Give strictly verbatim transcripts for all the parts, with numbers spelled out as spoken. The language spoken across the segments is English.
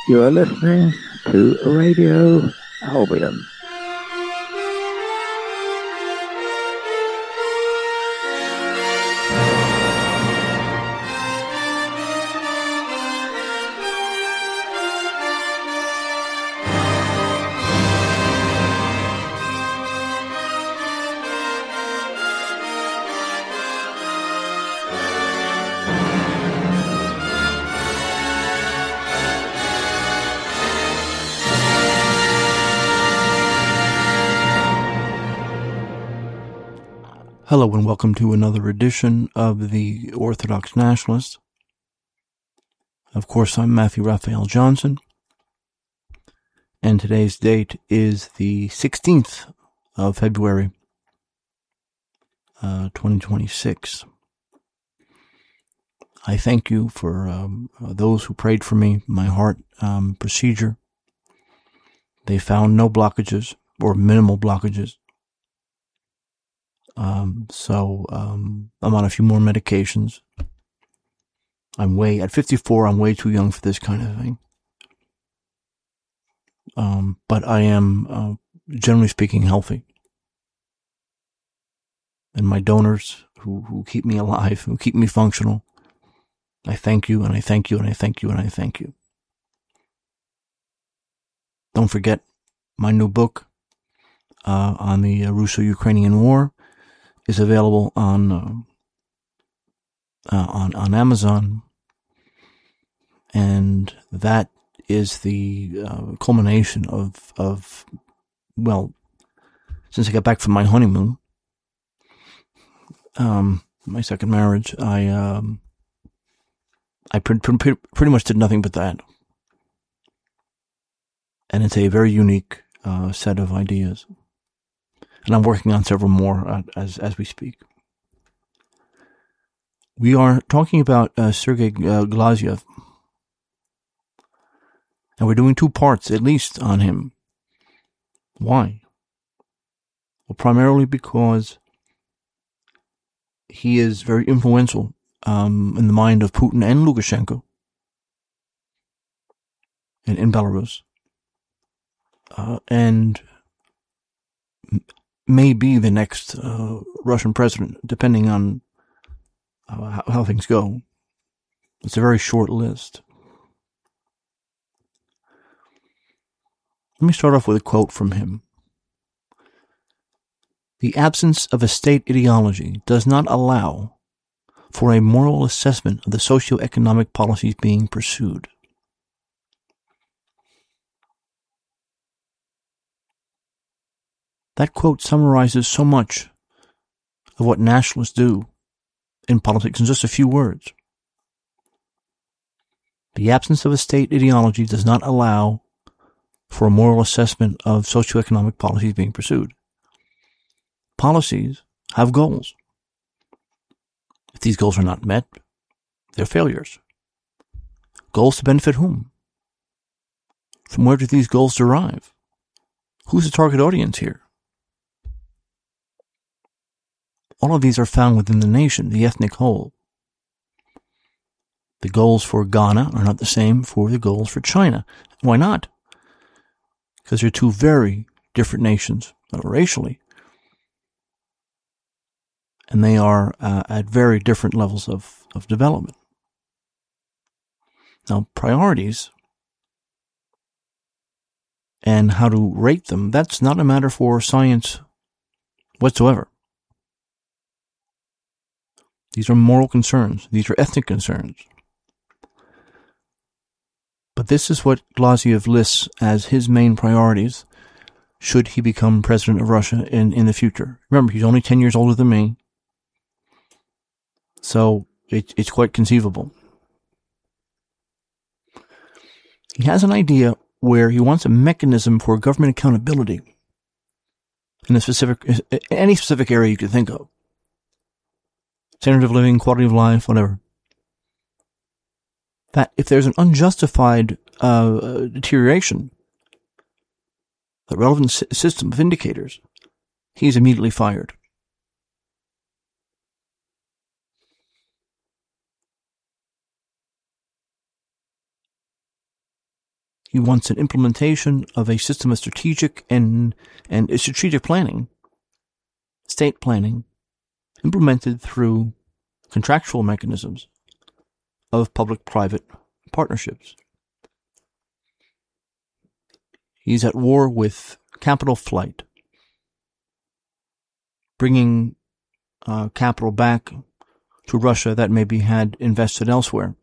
You are listening to Radio Albion. Hello and welcome to another edition of the Orthodox Nationalist. Of course, I'm Matthew Raphael Johnson, and today's date is the sixteenth of February, uh, twenty twenty-six. I thank you for um, those who prayed for me, my heart um, procedure. They found no blockages or minimal blockages. Um, so, um, I'm on a few more medications. I'm way, at fifty-four, I'm way too young for this kind of thing. Um, but I am, uh, generally speaking, healthy. And my donors who, who keep me alive, who keep me functional, I thank you, and I thank you, and I thank you, and I thank you. Don't forget my new book, uh, on the uh, Russo-Ukrainian War is available on, uh, uh, on, on Amazon. And that is the uh, culmination of, of, well, since I got back from my honeymoon, um, my second marriage, I, um, I pre- pre- pretty much did nothing but that. And it's a very unique uh, set of ideas. And I'm working on several more uh, as as we speak. We are talking about uh, Sergei uh, Glaziev. And we're doing two parts, at least, on him. Why? Well, primarily because he is very influential um, in the mind of Putin and Lukashenko in, in Belarus. Uh, and may be the next uh, Russian president, depending on uh, how, how things go. It's a very short list. Let me start off with a quote from him. The absence of a state ideology does not allow for a moral assessment of the socio-economic policies being pursued. That quote summarizes so much of what nationalists do in politics in just a few words. The absence of a state ideology does not allow for a moral assessment of socioeconomic policies being pursued. Policies have goals. If these goals are not met, they're failures. Goals to benefit whom? From where do these goals derive? Who's the target audience here? All of these are found within the nation, the ethnic whole. The goals for Ghana are not the same for the goals for China. Why not? Because they're two very different nations, racially. And they are uh, at very different levels of, of development. Now, priorities and how to rate them, that's not a matter for science whatsoever. These are moral concerns. These are ethnic concerns. But this is what Glaziev lists as his main priorities should he become president of Russia in, in the future. Remember, he's only ten years older than me. So it, it's quite conceivable. He has an idea where he wants a mechanism for government accountability in a specific, any specific area you could think of. Standard of living, quality of life, whatever. That if there's an unjustified uh, deterioration, the relevant s- system of indicators, he's immediately fired. He wants an implementation of a system of strategic and, and strategic planning, state planning, implemented through contractual mechanisms of public-private partnerships. He's at war with capital flight, bringing uh, capital back to Russia that maybe had invested elsewhere.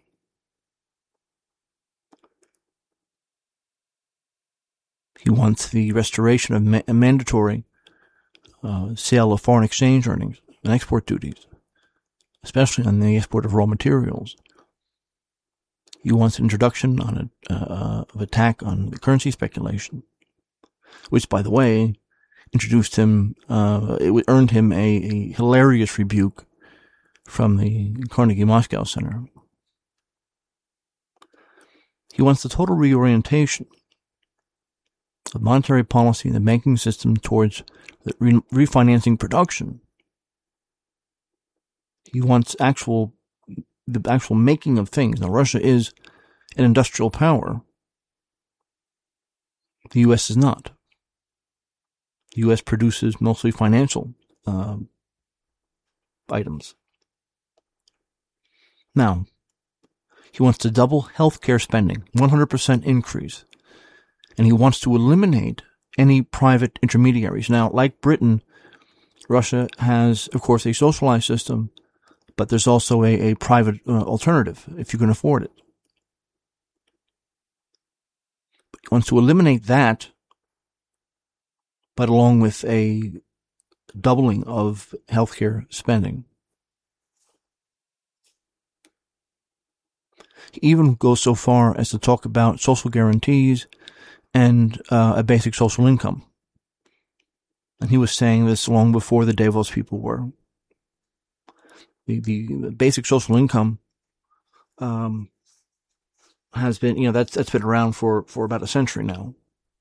He wants the restoration of ma- mandatory uh, sale of foreign exchange earnings and export duties, especially on the export of raw materials. He wants an introduction on a, uh, of attack on the currency speculation, which, by the way, introduced him, uh, it earned him a, a hilarious rebuke from the Carnegie Moscow Center. He wants the total reorientation of monetary policy and the banking system towards the re- refinancing production. He wants actual, the actual making of things. Now, Russia is an industrial power. The U S is not. The U S produces mostly financial uh, items. Now, he wants to double healthcare spending, one hundred percent increase. And he wants to eliminate any private intermediaries. Now, like Britain, Russia has, of course, a socialized system, but there's also a, a private uh, alternative, if you can afford it. He wants to eliminate that, but along with a doubling of healthcare spending. He even goes so far as to talk about social guarantees and uh, a basic social income. And he was saying this long before the Davos people were. The, the basic social income um, has been, you know, that's that's been around for, for about a century now.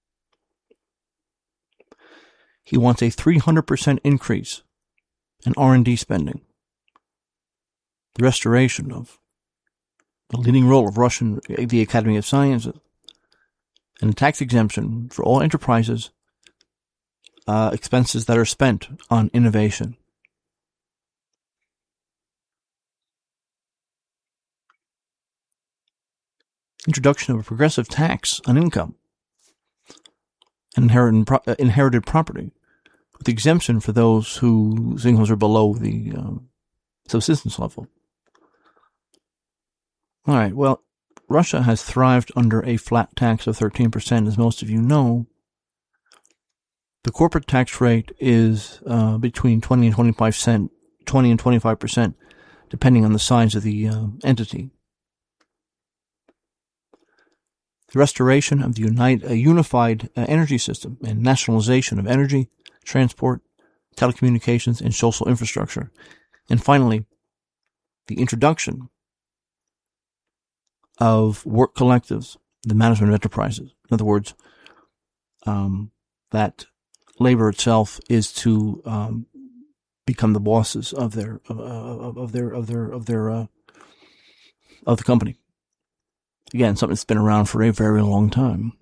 He wants a three hundred percent increase in R and D spending. The restoration of the leading role of Russian, the Academy of Sciences, and a tax exemption for all enterprises, uh, expenses that are spent on innovation. Introduction of a progressive tax on income and inherited, pro- uh, inherited property, with exemption for those whose incomes are below the um, subsistence level. All right, well, Russia has thrived under a flat tax of thirteen percent, as most of you know. The corporate tax rate is uh, between twenty and twenty-five percent, twenty and twenty-five percent, depending on the size of the uh, entity. The restoration of the unite, a unified uh, energy system and nationalization of energy, transport, telecommunications, and social infrastructure. And finally, the introduction of work collectives, the management of enterprises. In other words, um, that labor itself is to um, become the bosses of their of, of, of their of their of their uh, of the company. Again, something that's been around for a very long time.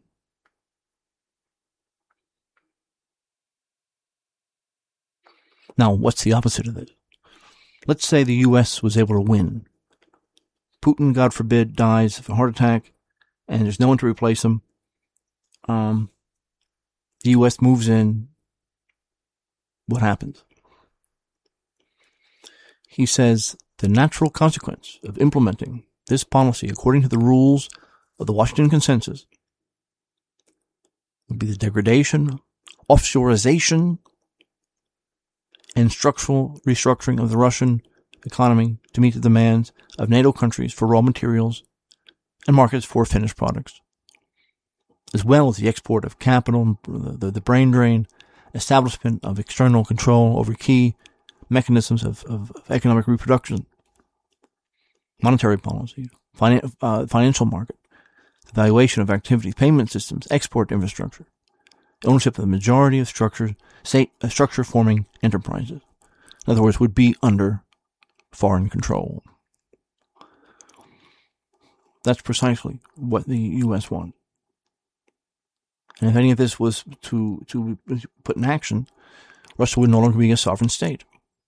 Now, what's the opposite of this? Let's say the U S was able to win. Putin, God forbid, dies of a heart attack, and there's no one to replace him. Um, the U S moves in. What happens? He says the natural consequence of implementing this policy, according to the rules of the Washington Consensus, would be the degradation, offshoreization, and structural restructuring of the Russian economy to meet the demands of NATO countries for raw materials and markets for finished products, as well as the export of capital, the, the, the brain drain, establishment of external control over key mechanisms of, of, of economic reproduction, monetary policy, finan- uh, financial market, the valuation of activities, payment systems, export infrastructure, ownership of the majority of structures, state uh, structure-forming enterprises. In other words, would be under foreign control. That's precisely what the U S wants. And if any of this was to, to be put in action, Russia would no longer be a sovereign state.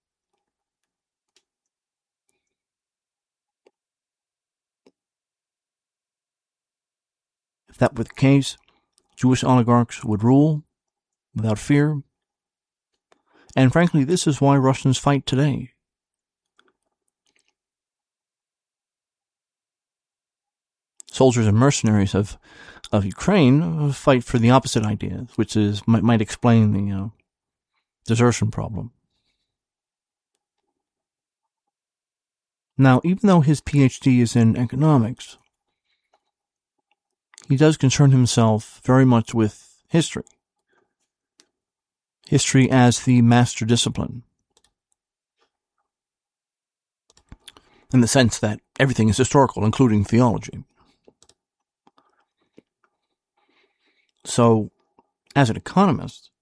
If that were the case, Jewish oligarchs would rule without fear. And frankly, this is why Russians fight today. Soldiers and mercenaries of, of Ukraine fight for the opposite idea, which is might, might explain the uh, desertion problem. Now, even though his P H D is in economics, he does concern himself very much with history. History as the master discipline. In the sense that everything is historical, including theology. So, as an economist,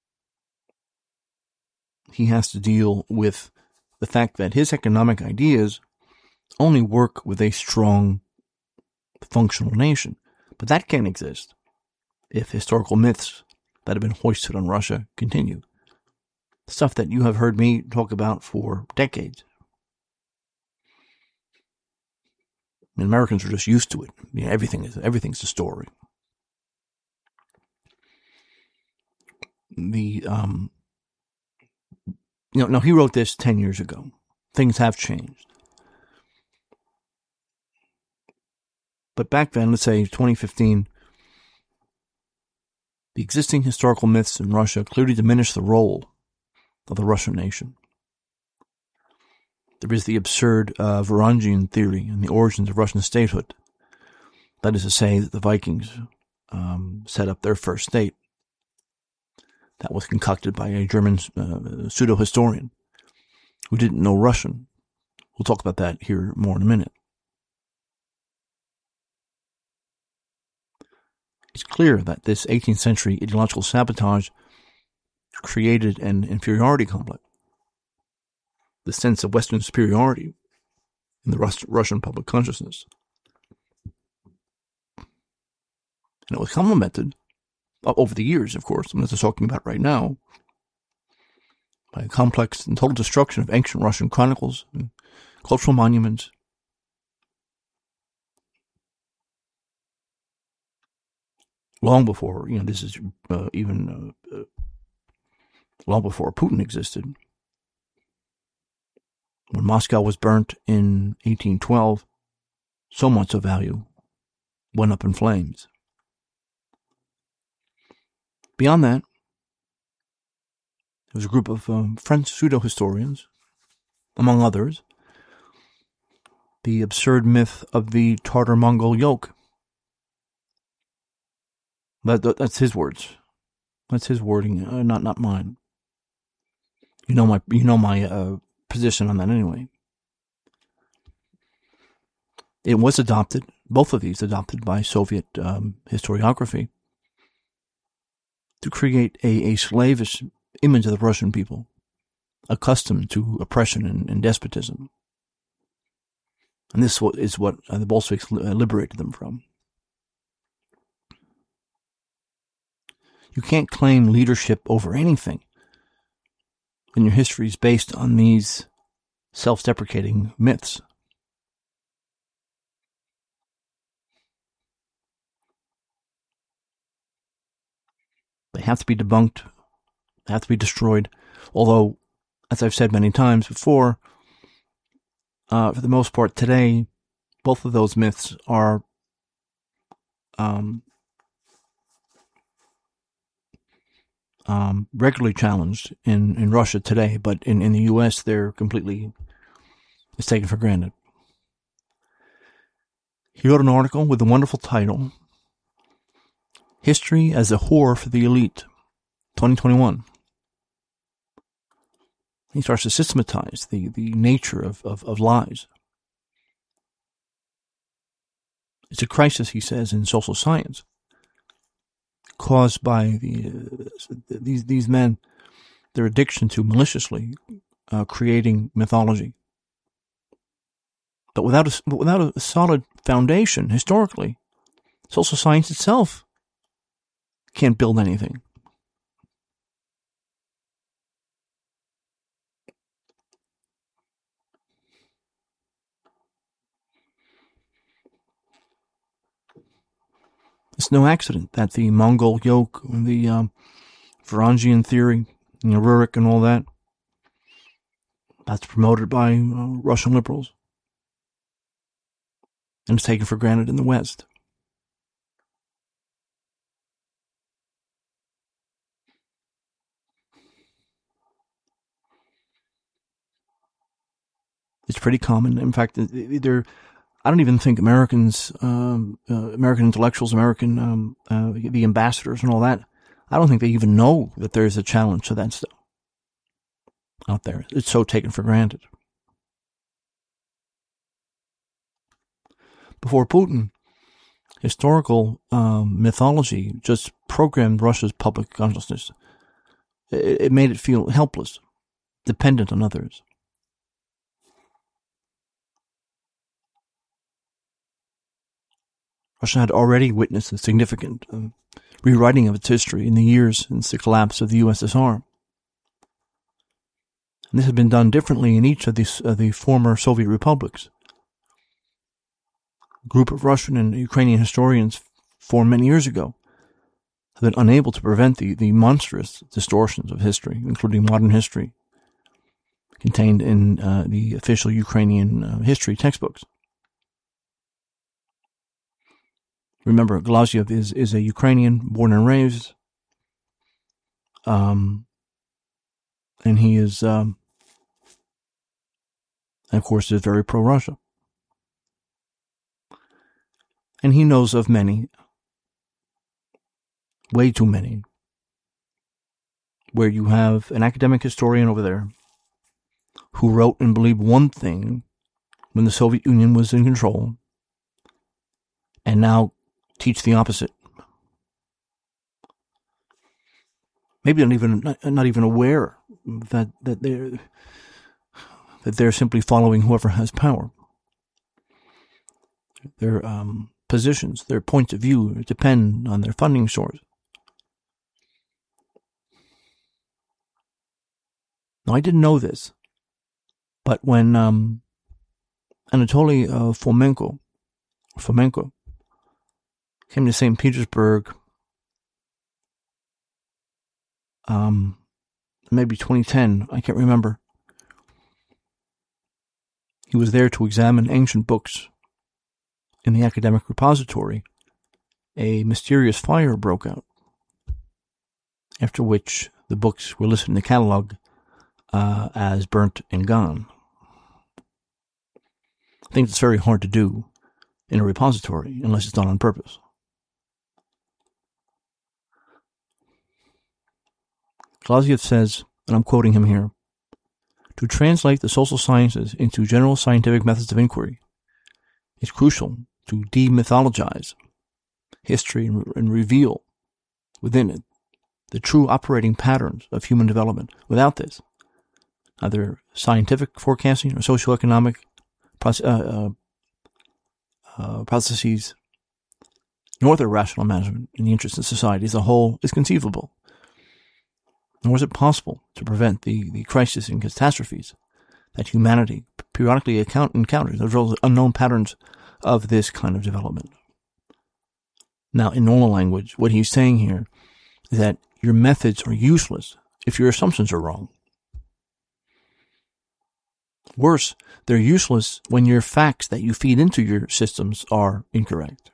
he has to deal with the fact that his economic ideas only work with a strong, functional nation. But that can't exist if historical myths that have been hoisted on Russia continue. Stuff that you have heard me talk about for decades. I mean, Americans are just used to it. You know, everything is everything's a story. The um, you know, now he wrote this ten years ago. Things have changed. But back then, let's say twenty fifteen, the existing historical myths in Russia clearly diminish the role of the Russian nation. There is the absurd uh, Varangian theory and the origins of Russian statehood. That is to say that the Vikings um, set up their first state. That was concocted by a German uh, pseudo-historian who didn't know Russian. We'll talk about that here more in a minute. It's clear that this eighteenth century ideological sabotage created an inferiority complex, the sense of Western superiority in the Rus- Russian public consciousness. And it was complemented over the years, of course, I'm not just talking about right now, by a complex and total destruction of ancient Russian chronicles, and cultural monuments, long before, you know, this is uh, even uh, uh, long before Putin existed. When Moscow was burnt in eighteen twelve, so much of value went up in flames. Beyond that, there was a group of um, French pseudo-historians, among others, the absurd myth of the Tartar-Mongol yoke. That, that, that's his words. That's his wording, uh, not not mine. You know my you know my uh, position on that anyway. It was adopted, both of these adopted by Soviet um, historiography, to create a, a slavish image of the Russian people, accustomed to oppression and, and despotism. And this is what uh, the Bolsheviks liberated them from. You can't claim leadership over anything when your history is based on these self-deprecating myths. They have to be debunked. They have to be destroyed. Although, as I've said many times before, uh, for the most part today, both of those myths are um, um, regularly challenged in, in Russia today, but in, in the U S they're completely, it's taken for granted. He wrote an article with a wonderful title, History as a Whore for the Elite, twenty twenty-one. He starts to systematize the, the nature of, of, of lies. It's a crisis, he says, in social science, caused by the uh, these these men, their addiction to maliciously uh, creating mythology. But without a, without a solid foundation, historically, social science itself can't build anything. It's no accident that the Mongol yoke, the um, Varangian theory, you know, Rurik and all that, that's promoted by uh, Russian liberals. And it's taken for granted in the West. It's pretty common. In fact, they're, I don't even think Americans, um, uh, American intellectuals, American, um, uh, the ambassadors and all that, I don't think they even know that there's a challenge to that stuff out there. It's so taken for granted. Before Putin, historical um, mythology just programmed Russia's public consciousness. It, it made it feel helpless, dependent on others. Russia had already witnessed a significant uh, rewriting of its history in the years since the collapse of the U S S R. And this had been done differently in each of the, uh, the former Soviet republics. A group of Russian and Ukrainian historians formed many years ago have been unable to prevent the, the monstrous distortions of history, including modern history, contained in uh, the official Ukrainian uh, history textbooks. Remember, Glaziev is, is a Ukrainian, born and raised, um, and he is, um, and of course, is very pro-Russia. And he knows of many, way too many, where you have an academic historian over there who wrote and believed one thing when the Soviet Union was in control, and now teach the opposite. Maybe not even not, not even aware that that they're that they're simply following whoever has power. Their um, positions, their points of view depend on their funding source. Now, I didn't know this, but when um, Anatoly uh, Fomenko, Fomenko came to Saint Petersburg, um, maybe twenty ten, I can't remember. He was there to examine ancient books. In the academic repository, a mysterious fire broke out, after which the books were listed in the catalog uh, as burnt and gone. I think it's very hard to do in a repository unless it's done on purpose. Glaziev says, and I'm quoting him here, to translate the social sciences into general scientific methods of inquiry, it's crucial to demythologize history and, re- and reveal within it the true operating patterns of human development. Without this, either scientific forecasting or socioeconomic proce- uh, uh, uh, processes, nor their rational management in the interest of society as a whole is conceivable. Nor is it possible to prevent the, the crises and catastrophes that humanity periodically account, encounters, as well as unknown patterns of this kind of development. Now, in normal language, what he's saying here is that your methods are useless if your assumptions are wrong. Worse, they're useless when your facts that you feed into your systems are incorrect.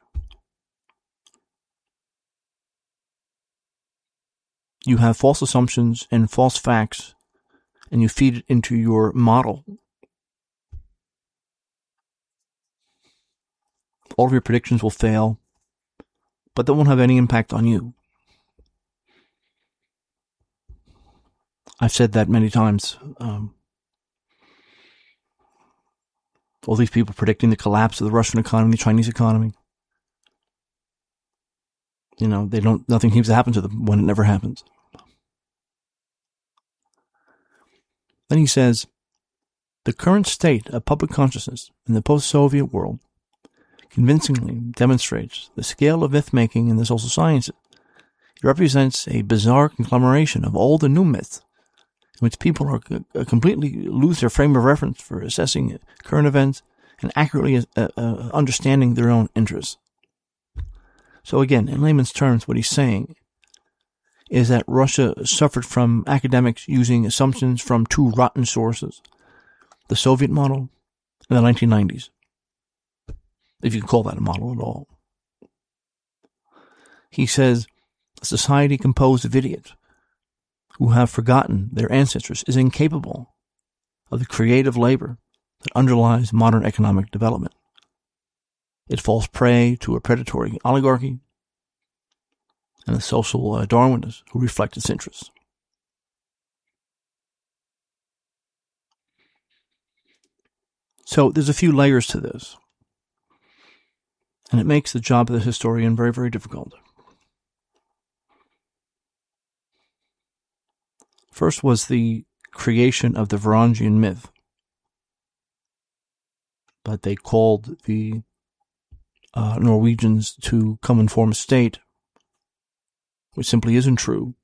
You have false assumptions and false facts, and you feed it into your model. All of your predictions will fail, but that won't have any impact on you. I've said that many times. Um, all these people predicting the collapse of the Russian economy, the Chinese economy. You know, they don't. Nothing seems to happen to them when it never happens. Then he says, the current state of public consciousness in the post-Soviet world convincingly demonstrates the scale of myth-making in the social sciences It represents a bizarre conglomeration of old and new myths, in which people are uh, completely lose their frame of reference for assessing current events and accurately uh, uh, understanding their own interests. So again, in layman's terms, what he's saying is that Russia suffered from academics using assumptions from two rotten sources, the Soviet model and the nineteen nineties, if you can call that a model at all. He says a society composed of idiots who have forgotten their ancestors is incapable of the creative labor that underlies modern economic development. It falls prey to a predatory oligarchy and a social uh, Darwinists who reflect its interests. So there's a few layers to this, and it makes the job of the historian very, very difficult. First was the creation of the Varangian myth, but they called the uh, Norwegians to come and form a state, which simply isn't true.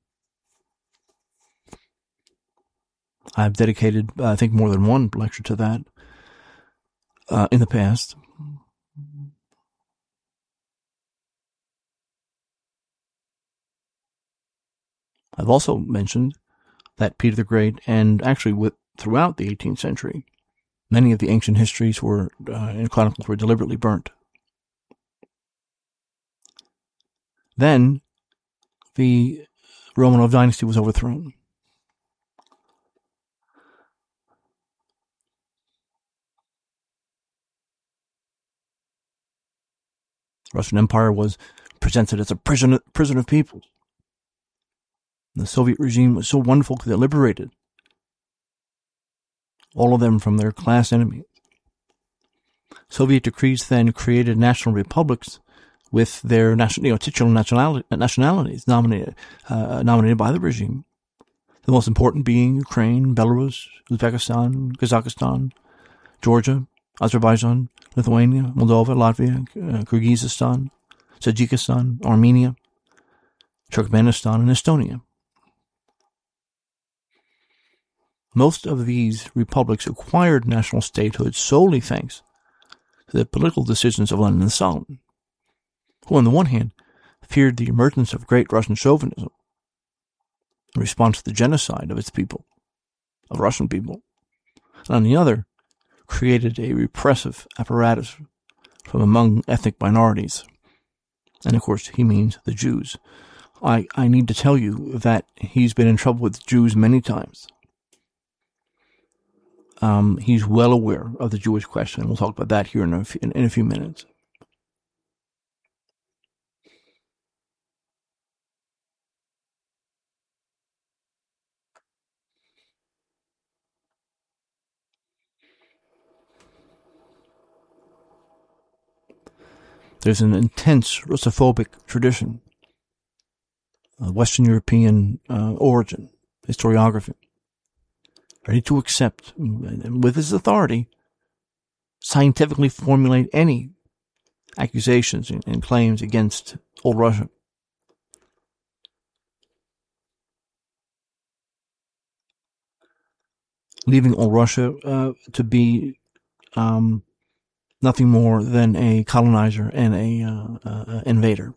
I've dedicated, uh, I think, more than one lecture to that uh, in the past. I've also mentioned that Peter the Great, and actually with throughout the eighteenth century, many of the ancient histories were uh, and chronicles were deliberately burnt. Then the Romanov dynasty was overthrown. The Russian Empire was presented as a prison, prison of peoples. The Soviet regime was so wonderful because it liberated all of them from their class enemies. Soviet decrees then created national republics with their national, you know, titular nationality, nationalities nominated, uh, nominated by the regime. The most important being Ukraine, Belarus, Uzbekistan, Kazakhstan, Georgia, Azerbaijan, Lithuania, Moldova, Latvia, uh, Kyrgyzstan, Tajikistan, Armenia, Turkmenistan, and Estonia. Most of these republics acquired national statehood solely thanks to the political decisions of Lenin and Stalin, who on the one hand feared the emergence of great Russian chauvinism in response to the genocide of its people, of Russian people, and on the other created a repressive apparatus from among ethnic minorities. And of course he means the Jews. I, I need to tell you that he's been in trouble with Jews many times. Um, he's well aware of the Jewish question. We'll talk about that here in a, in, in a few minutes. There's an intense Russophobic tradition, uh, Western European uh, origin, historiography, ready to accept, and with his authority, scientifically formulate any accusations and, and claims against old Russia. Leaving old Russia uh, to be um, nothing more than a colonizer and a uh, uh, invader.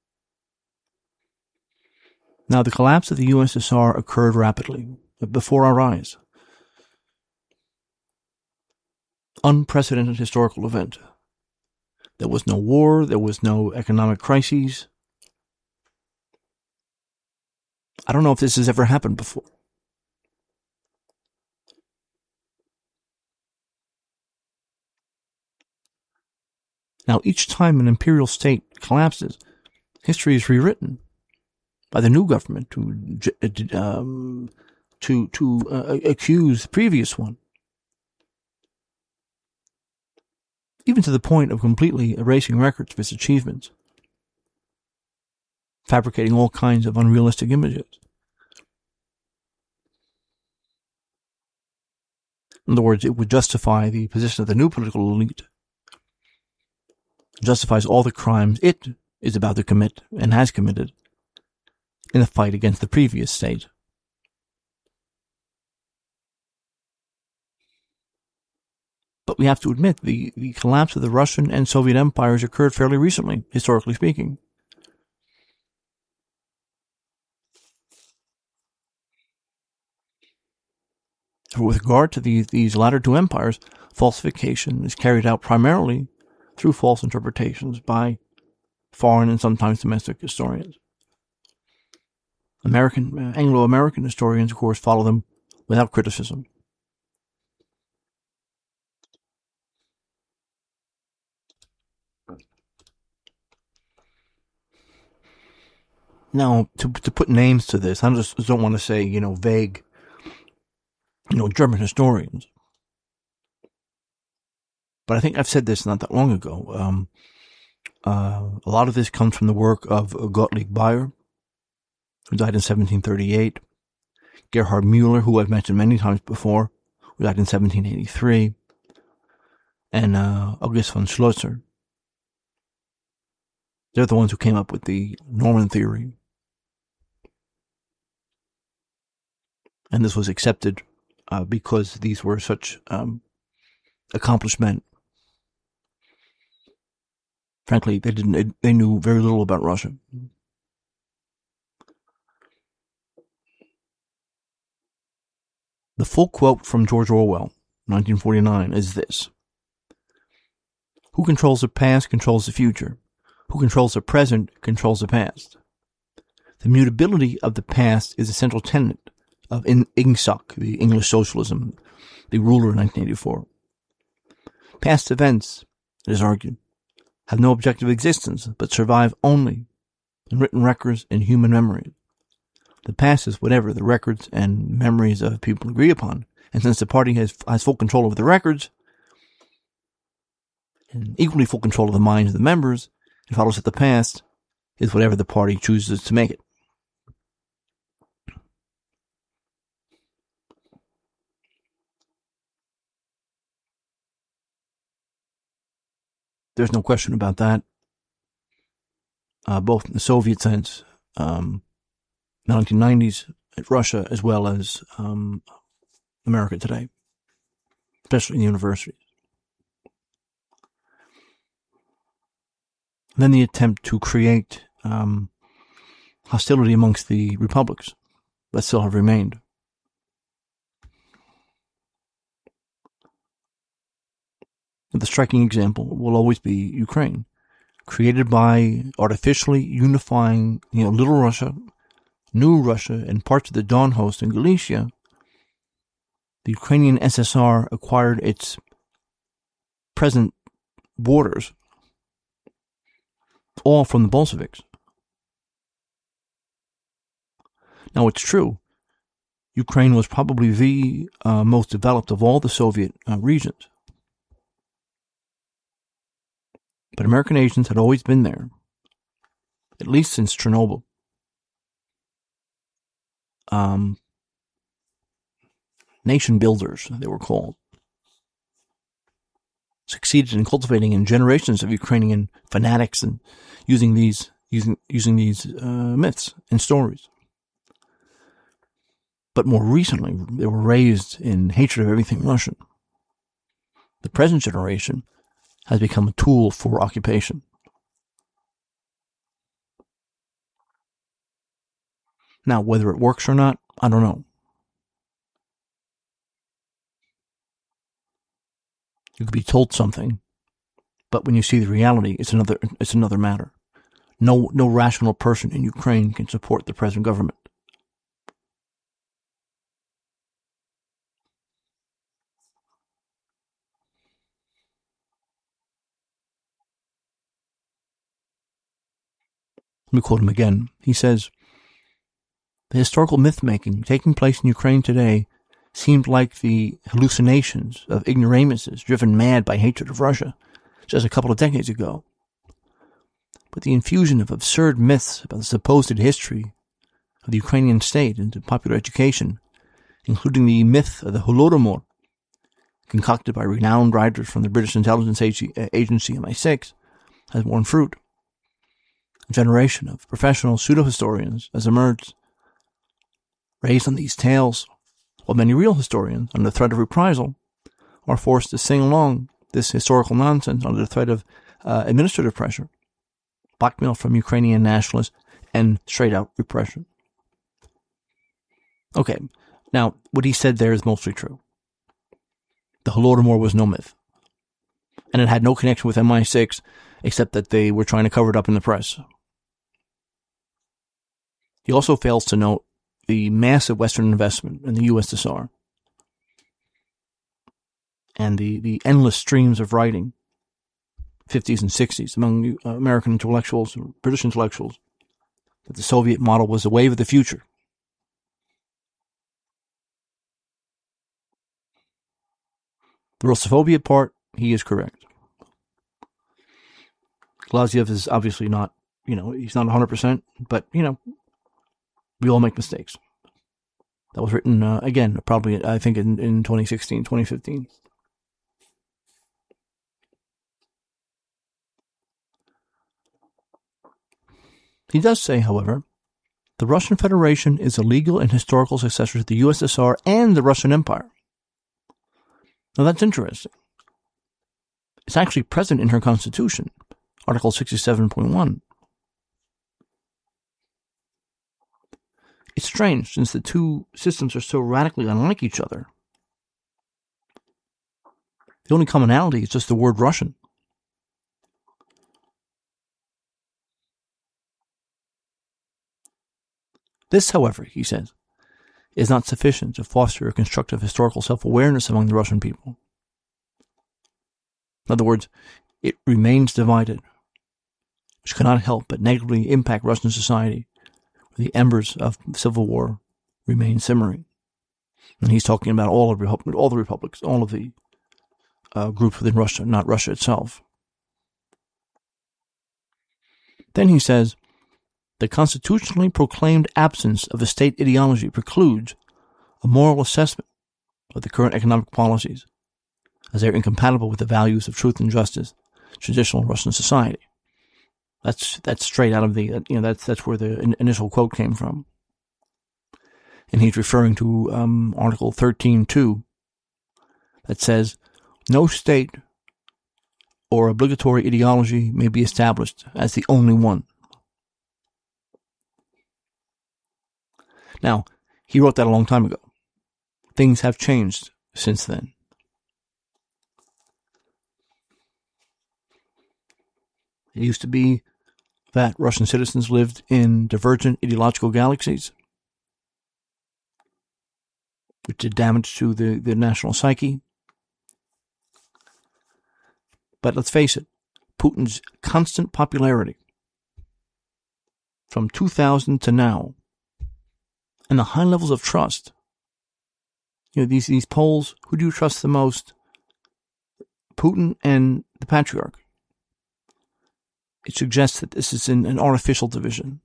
Now, the collapse of the U S S R occurred rapidly, before our eyes. Unprecedented historical event. There was no war, there was no economic crises. I don't know if this has ever happened before. Now, each time an imperial state collapses, history is rewritten by the new government to um, to to uh, accuse the previous one, even to the point of completely erasing records of its achievements, fabricating all kinds of unrealistic images. In other words, it would justify the position of the new political elite, justifies all the crimes it is about to commit and has committed, in the fight against the previous state. But we have to admit, the, the collapse of the Russian and Soviet empires occurred fairly recently, historically speaking. With regard to the, these latter two empires, falsification is carried out primarily through false interpretations by foreign and sometimes domestic historians. American, uh, Anglo-American historians, of course, follow them without criticism. Now, to to put names to this, I just don't want to say, you know, vague, you know, German historians. But I think I've said this not that long ago. Um, uh, a lot of this comes from the work of Gottlieb Bayer, who died in seventeen thirty-eight, Gerhard Müller, who I've mentioned many times before, who died in seventeen eighty-three, and uh, August von Schlosser. They're the ones who came up with the Norman theory. And this was accepted uh, because these were such um, accomplished men. Frankly, they didn't. They knew very little about Russia. The full quote from George Orwell, nineteen forty-nine, is this: "Who controls the past controls the future. Who controls the present controls the past. The mutability of the past is a central tenet of Ingsoc, the English socialism, the ruler in nineteen eighty-four. Past events, it is argued, have no objective existence, but survive only in written records and human memories. The past is whatever the records and memories of people agree upon, and since the party has, has full control over the records, and equally full control of the minds of the members, it follows that the past is whatever the party chooses to make it." There's no question about that. Uh, both in the Soviet sense, um, nineteen nineties, Russia, as well as um, America today, especially in the universities. Then the attempt to create um, hostility amongst the republics that still have remained. The striking example will always be Ukraine, created by artificially unifying, you know, Little Russia, New Russia, and parts of the Don Host in Galicia. The Ukrainian S S R acquired its present borders all from the Bolsheviks. Now, it's true, Ukraine was probably the uh, most developed of all the Soviet uh, regions. But American agents had always been there, at least since Chernobyl. Um, nation builders, they were called, succeeded in cultivating in generations of Ukrainian fanatics and using these using using these uh, myths and stories. But more recently, they were raised in hatred of everything Russian. The present generation has become a tool for occupation. Now, whether it works or not, I don't know. You could be told something, but when you see the reality, it's another it's another matter. No no rational person in Ukraine can support the present government. Let me quote him again. He says, "The historical myth-making taking place in Ukraine today seemed like the hallucinations of ignoramuses driven mad by hatred of Russia just a couple of decades ago. But the infusion of absurd myths about the supposed history of the Ukrainian state into popular education, including the myth of the Holodomor, concocted by renowned writers from the British intelligence agency M I six, has borne fruit. generation of professional pseudo-historians has emerged, raised on these tales, while many real historians, under the threat of reprisal, are forced to sing along this historical nonsense under the threat of uh, administrative pressure, blackmail from Ukrainian nationalists, and straight-out repression. Okay, now, what he said there is mostly true. The Holodomor was no myth, and it had no connection with M I six, except that they were trying to cover it up in the press. He also fails to note the massive Western investment in the U S S R and the, the endless streams of writing, fifties and sixties, among uh, American intellectuals, British intellectuals, that the Soviet model was the wave of the future. The Russophobia part, he is correct. Glaziev is obviously not, you know, he's not one hundred percent, but, you know, we all make mistakes. That was written, uh, again, probably, I think, in, in twenty sixteen, twenty fifteen. He does say, however, the Russian Federation is a legal and historical successor to the U S S R and the Russian Empire. Now that's interesting. It's actually present in her constitution, Article sixty-seven point one. It's strange, since the two systems are so radically unlike each other. The only commonality is just the word Russian. This, however, he says, is not sufficient to foster a constructive historical self-awareness among the Russian people. In other words, it remains divided, which cannot help but negatively impact Russian society, where the embers of civil war remain simmering. And he's talking about all of Repu- all the republics, all of the uh, groups within Russia, not Russia itself. Then he says, the constitutionally proclaimed absence of a state ideology precludes a moral assessment of the current economic policies, as they are incompatible with the values of truth and justice, traditional Russian society. That's that's straight out of the, you know, that's that's where the in, initial quote came from. And he's referring to um, Article thirteen point two that says, no state or obligatory ideology may be established as the only one. Now, he wrote that a long time ago. Things have changed since then. It used to be that Russian citizens lived in divergent ideological galaxies, which did damage to the, the national psyche. But let's face it, Putin's constant popularity from two thousand to now, and the high levels of trust. You know, these, these polls, who do you trust the most? Putin and the Patriarch. It suggests that this is an, an artificial division.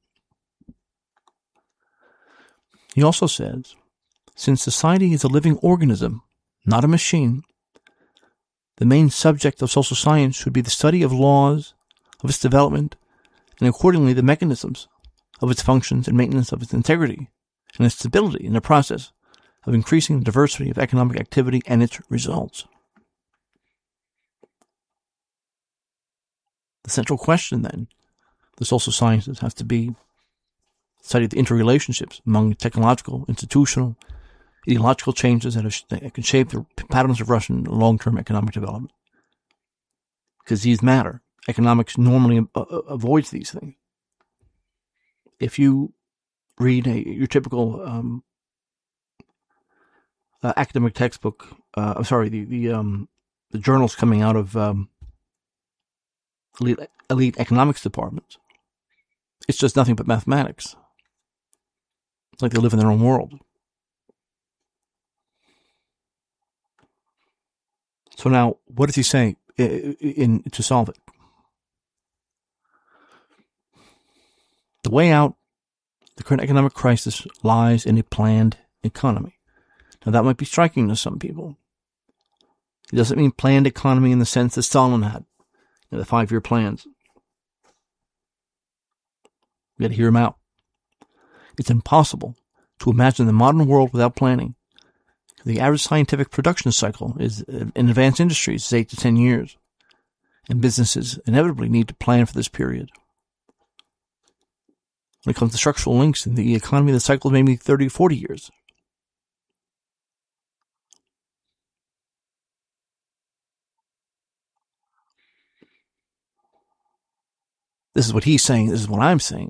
He also says, since society is a living organism, not a machine, the main subject of social science should be the study of laws, of its development, and accordingly the mechanisms of its functions and maintenance of its integrity and its stability in the process of increasing the diversity of economic activity and its results. The central question, then, the social sciences have to be study the interrelationships among technological, institutional, ideological changes that, are, that can shape the patterns of Russian long-term economic development. Because these matter. Economics normally uh, avoids these things. If you read a, your typical um, uh, academic textbook, uh, I'm sorry, the the, um, the journals coming out of um, elite, elite economics departments, it's just nothing but mathematics. It's like they live in their own world. So now, what does he say in, in to solve it? The way out, the current economic crisis lies in a planned economy. Now that might be striking to some people. It doesn't mean planned economy in the sense that Stalin had, you know, the five-year plans. We got to hear him out. It's impossible to imagine the modern world without planning. The average scientific production cycle is in advanced industries is eight to ten years, and businesses inevitably need to plan for this period. When it comes to structural links in the economy, the cycle is maybe thirty, forty years. This is what he's saying. This is what I'm saying.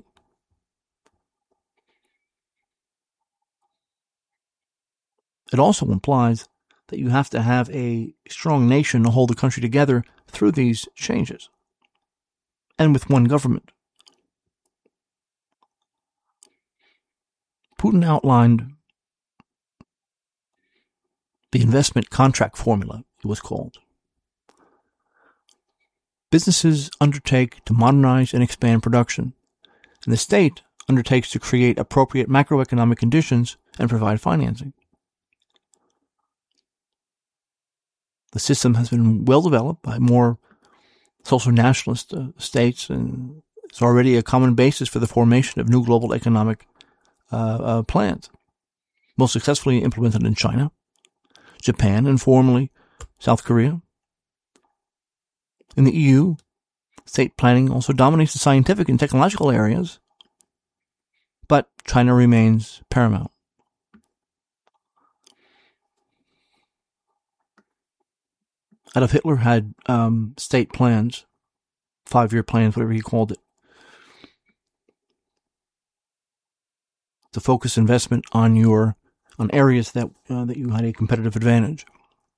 It also implies that you have to have a strong nation to hold the country together through these changes, and with one government. Putin outlined the investment contract formula, it was called. Businesses undertake to modernize and expand production, and the state undertakes to create appropriate macroeconomic conditions and provide financing. The system has been well developed by more social nationalist uh, states, and it's already a common basis for the formation of new global economic uh, uh, plans, most successfully implemented in China, Japan, and formerly South Korea. In the E U, state planning also dominates the scientific and technological areas, but China remains paramount. Adolf Hitler had um, state plans, five-year plans, whatever he called it, to focus investment on your on areas that uh, that you had a competitive advantage.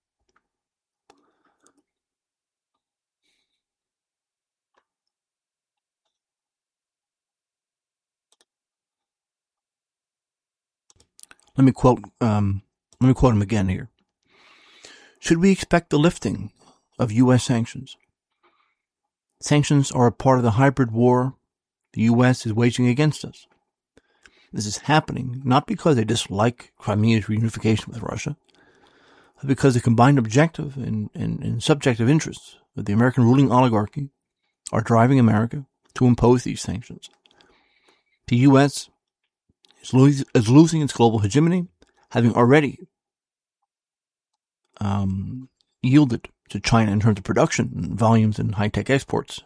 Let me quote. Um, let me quote him again here. Should we expect the lifting of U S sanctions? Sanctions are a part of the hybrid war the U S is waging against us. This is happening not because they dislike Crimea's reunification with Russia, but because the combined objective and, and, and subjective interests of the American ruling oligarchy are driving America to impose these sanctions. The U S is, lo- is losing its global hegemony, having already Um, yielded to China in terms of production, volumes, and high-tech exports.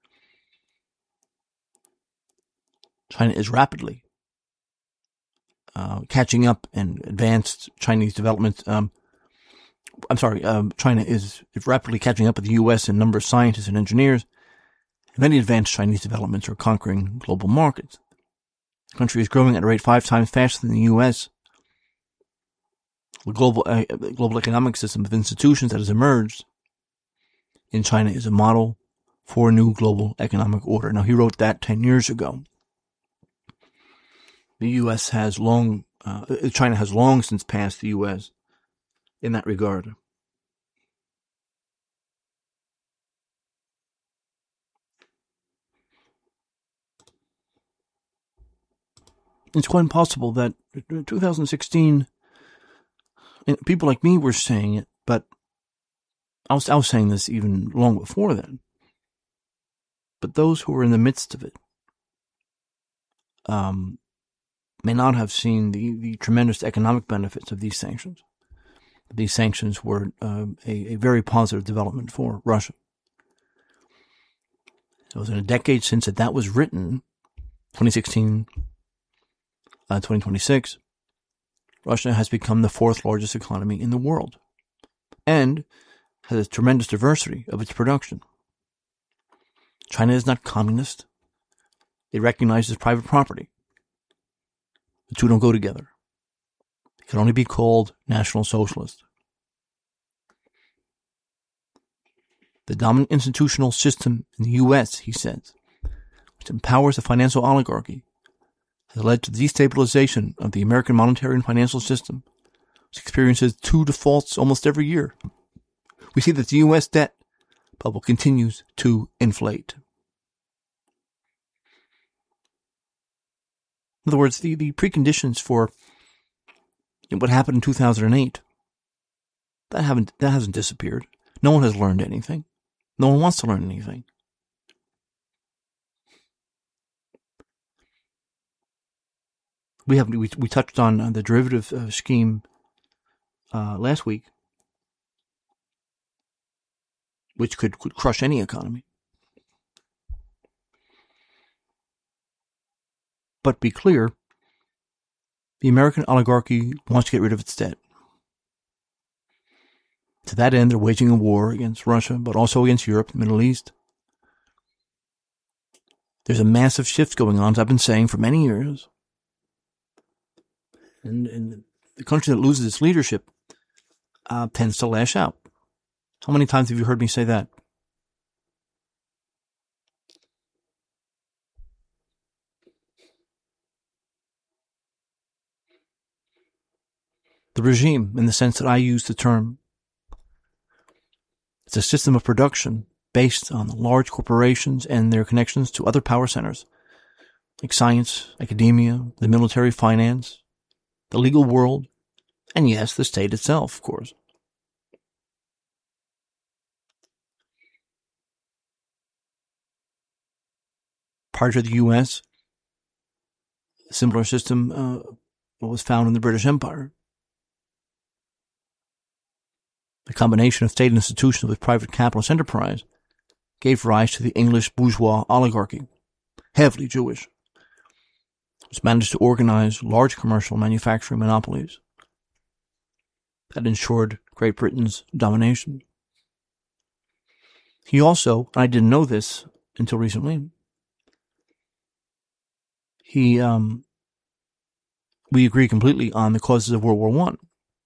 China is rapidly uh, catching up in advanced Chinese development. Um, I'm sorry, um, China is rapidly catching up with the U S in number of scientists and engineers. Many advanced Chinese developments are conquering global markets. The country is growing at a rate five times faster than the U S. The global uh, global economic system of institutions that has emerged in China is a model for a new global economic order. Now, he wrote that ten years ago. The U S has long, uh, China has long since passed the U S in that regard. It's quite possible that two thousand sixteen, and people like me were saying it, but I was, I was saying this even long before then. But those who were in the midst of it um, may not have seen the, the tremendous economic benefits of these sanctions. These sanctions were uh, a, a very positive development for Russia. It was in a decade since that, that was written, twenty sixteen, uh, twenty twenty-six, Russia has become the fourth largest economy in the world and has a tremendous diversity of its production. China is not communist. It recognizes private property. The two don't go together. It can only be called National Socialist. The dominant institutional system in the U S, he says, which empowers the financial oligarchy, has led to the destabilization of the American monetary and financial system, which experiences two defaults almost every year. We see that the U S debt bubble continues to inflate. In other words, the, the preconditions for what happened in two thousand eight, that haven't that hasn't disappeared. No one has learned anything. No one wants to learn anything. we have we, we touched on uh, the derivative uh, scheme uh, last week, which could, could crush any economy. But be clear, the American oligarchy wants to get rid of its debt. To that end, they're waging a war against Russia, but also against Europe, the Middle East. There's a massive shift going on, as I've been saying for many years. And, and the country that loses its leadership uh, tends to lash out. How many times have you heard me say that? The regime, in the sense that I use the term, it's a system of production based on the large corporations and their connections to other power centers, like science, academia, the military, finance, the legal world, and yes, the state itself, of course. Prior to the U S, a similar system uh, was found in the British Empire. The combination of state institutions with private capitalist enterprise gave rise to the English bourgeois oligarchy, heavily Jewish, which managed to organize large commercial manufacturing monopolies that ensured Great Britain's domination. He also, and I didn't know this until recently, he, um, we agree completely on the causes of World War One.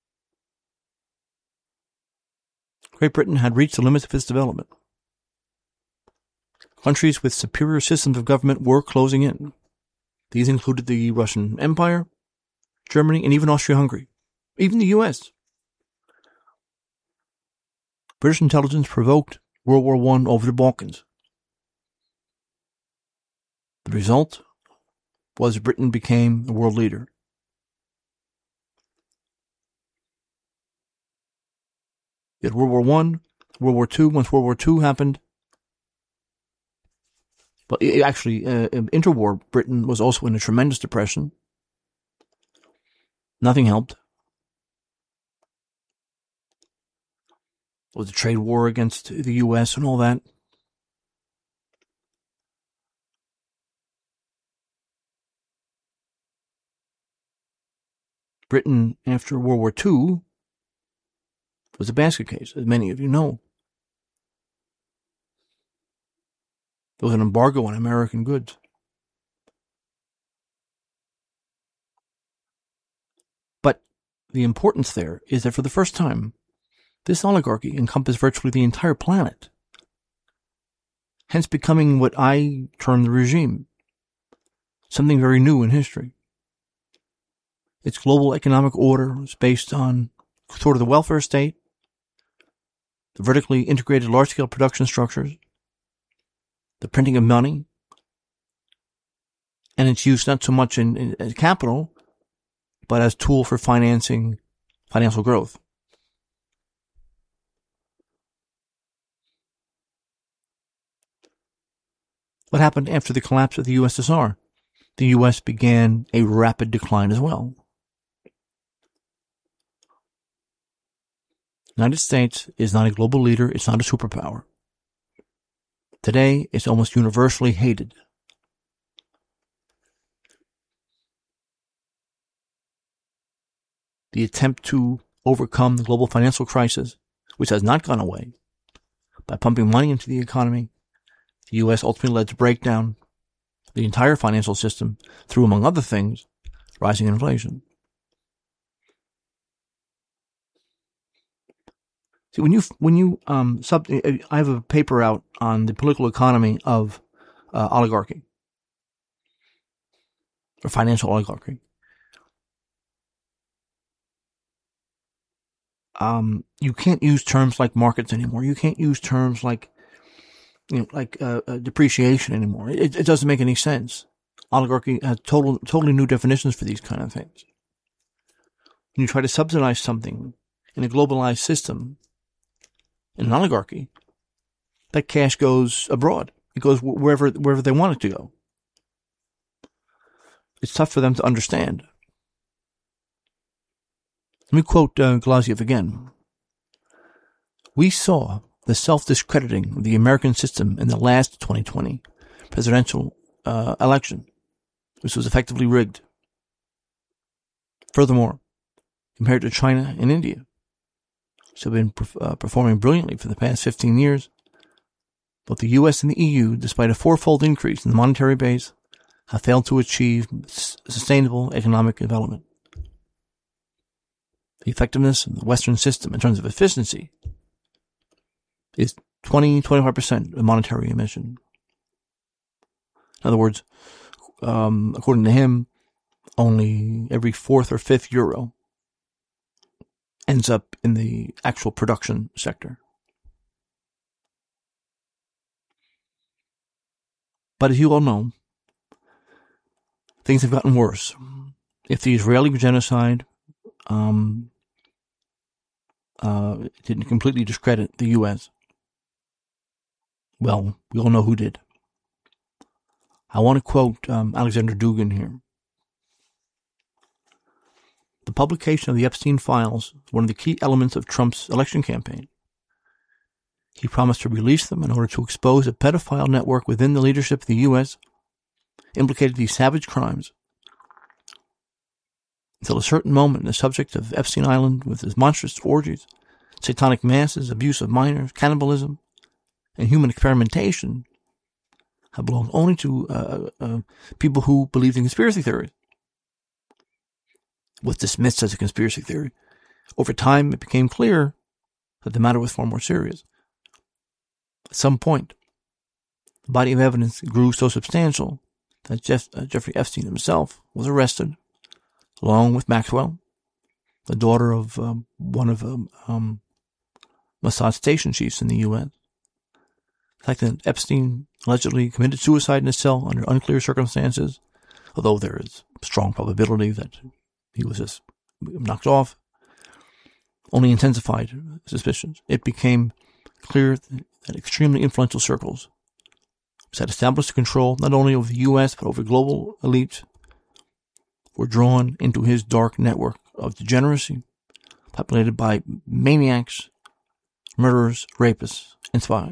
Great Britain had reached the limits of its development. Countries with superior systems of government were closing in. These included the Russian Empire, Germany, and even Austria-Hungary, even the U S. British intelligence provoked World War One over the Balkans. The result was Britain became the world leader. You had World War One, World War Two. Once World War Two happened, but it actually, uh, interwar Britain was also in a tremendous depression. Nothing helped. There was a trade war against the U S and all that. Britain, after World War Two, was a basket case, as many of you know. There was an embargo on American goods. But the importance there is that for the first time, this oligarchy encompassed virtually the entire planet, hence becoming what I term the regime, something very new in history. Its global economic order is based on sort of the welfare state, the vertically integrated large-scale production structures, the printing of money, and its use not so much in, in as capital, but as tool for financing financial growth. What happened after the collapse of the U S S R? The U S began a rapid decline as well. The United States is not a global leader. It's not a superpower. Today, it's almost universally hated. The attempt to overcome the global financial crisis, which has not gone away, by pumping money into the economy, the U S ultimately led to breakdown of the entire financial system through, among other things, rising inflation. See, when you, when you, um, sub, I have a paper out on the political economy of uh, oligarchy, or financial oligarchy. Um, you can't use terms like markets anymore. You can't use terms like, you know, like uh, uh, depreciation anymore. It, it doesn't make any sense. Oligarchy has total, totally new definitions for these kind of things. When you try to subsidize something in a globalized system, in an oligarchy, that cash goes abroad. It goes wherever wherever they want it to go. it's tough for them to understand. Let me quote uh, Glaziev again. We saw the self-discrediting of the American system in the last twenty twenty presidential uh, election, which was effectively rigged. Furthermore, compared to China and India, which have been uh, performing brilliantly for the past fifteen years, both the U S and the E U, despite a fourfold increase in the monetary base, have failed to achieve sustainable economic development. The effectiveness of the Western system in terms of efficiency is twenty to twenty-five percent of monetary emission. In other words, um, according to him, only every fourth or fifth euro ends up in the actual production sector. But as you all know, things have gotten worse. If the Israeli genocide um, uh, didn't completely discredit the U S, well, we all know who did. I want to quote um, Alexander Dugin here. The publication of the Epstein files is one of the key elements of Trump's election campaign. He promised to release them in order to expose a pedophile network within the leadership of the U S implicated these savage crimes. Until a certain moment, the subject of Epstein Island with its monstrous orgies, satanic masses, abuse of minors, cannibalism, and human experimentation have belonged only to uh, uh, people who believed in conspiracy theories. Was dismissed as a conspiracy theory. Over time, it became clear that the matter was far more serious. At some point, the body of evidence grew so substantial that Jeff, uh, Jeffrey Epstein himself was arrested, along with Maxwell, the daughter of um, one of um, um, Mossad station chiefs in the U S. The fact that Epstein allegedly committed suicide in his cell under unclear circumstances, although there is strong probability that he was just knocked off, only intensified suspicions. It became clear that extremely influential circles, which had established control not only over the U S but over global elites, were drawn into his dark network of degeneracy, populated by maniacs, murderers, rapists, and spies.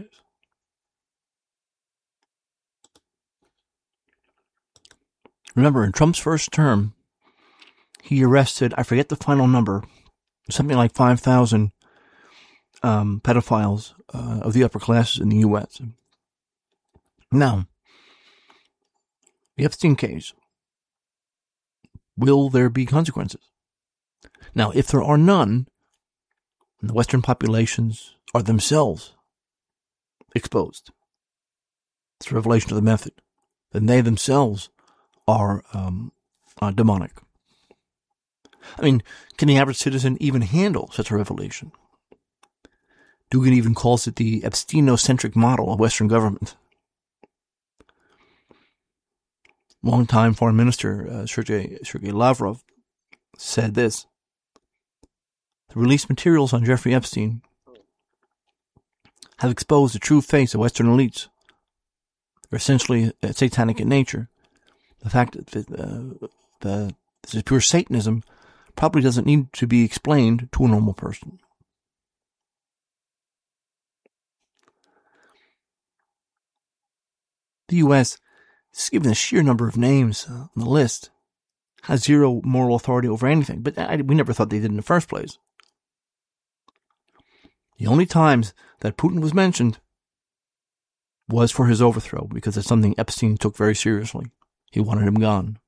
Remember, in Trump's first term, he arrested, I forget the final number, something like five thousand um, pedophiles uh, of the upper classes in the U S. Now, the Epstein case, will there be consequences? Now, if there are none, and the Western populations are themselves exposed, it's a revelation of the method, then they themselves are um, uh, demonic. I mean, can the average citizen even handle such a revelation? Dugin even calls it the Epsteinocentric model of Western government. Longtime Foreign Minister uh, Sergei, Sergei Lavrov said this: the released materials on Jeffrey Epstein have exposed the true face of Western elites. They're essentially uh, satanic in nature. The fact that uh, the, this is pure Satanism probably doesn't need to be explained to a normal person. The U S, just given the sheer number of names on the list, has zero moral authority over anything, but I, we never thought they did in the first place. The only times that Putin was mentioned was for his overthrow, because it's something Epstein took very seriously. He wanted him gone.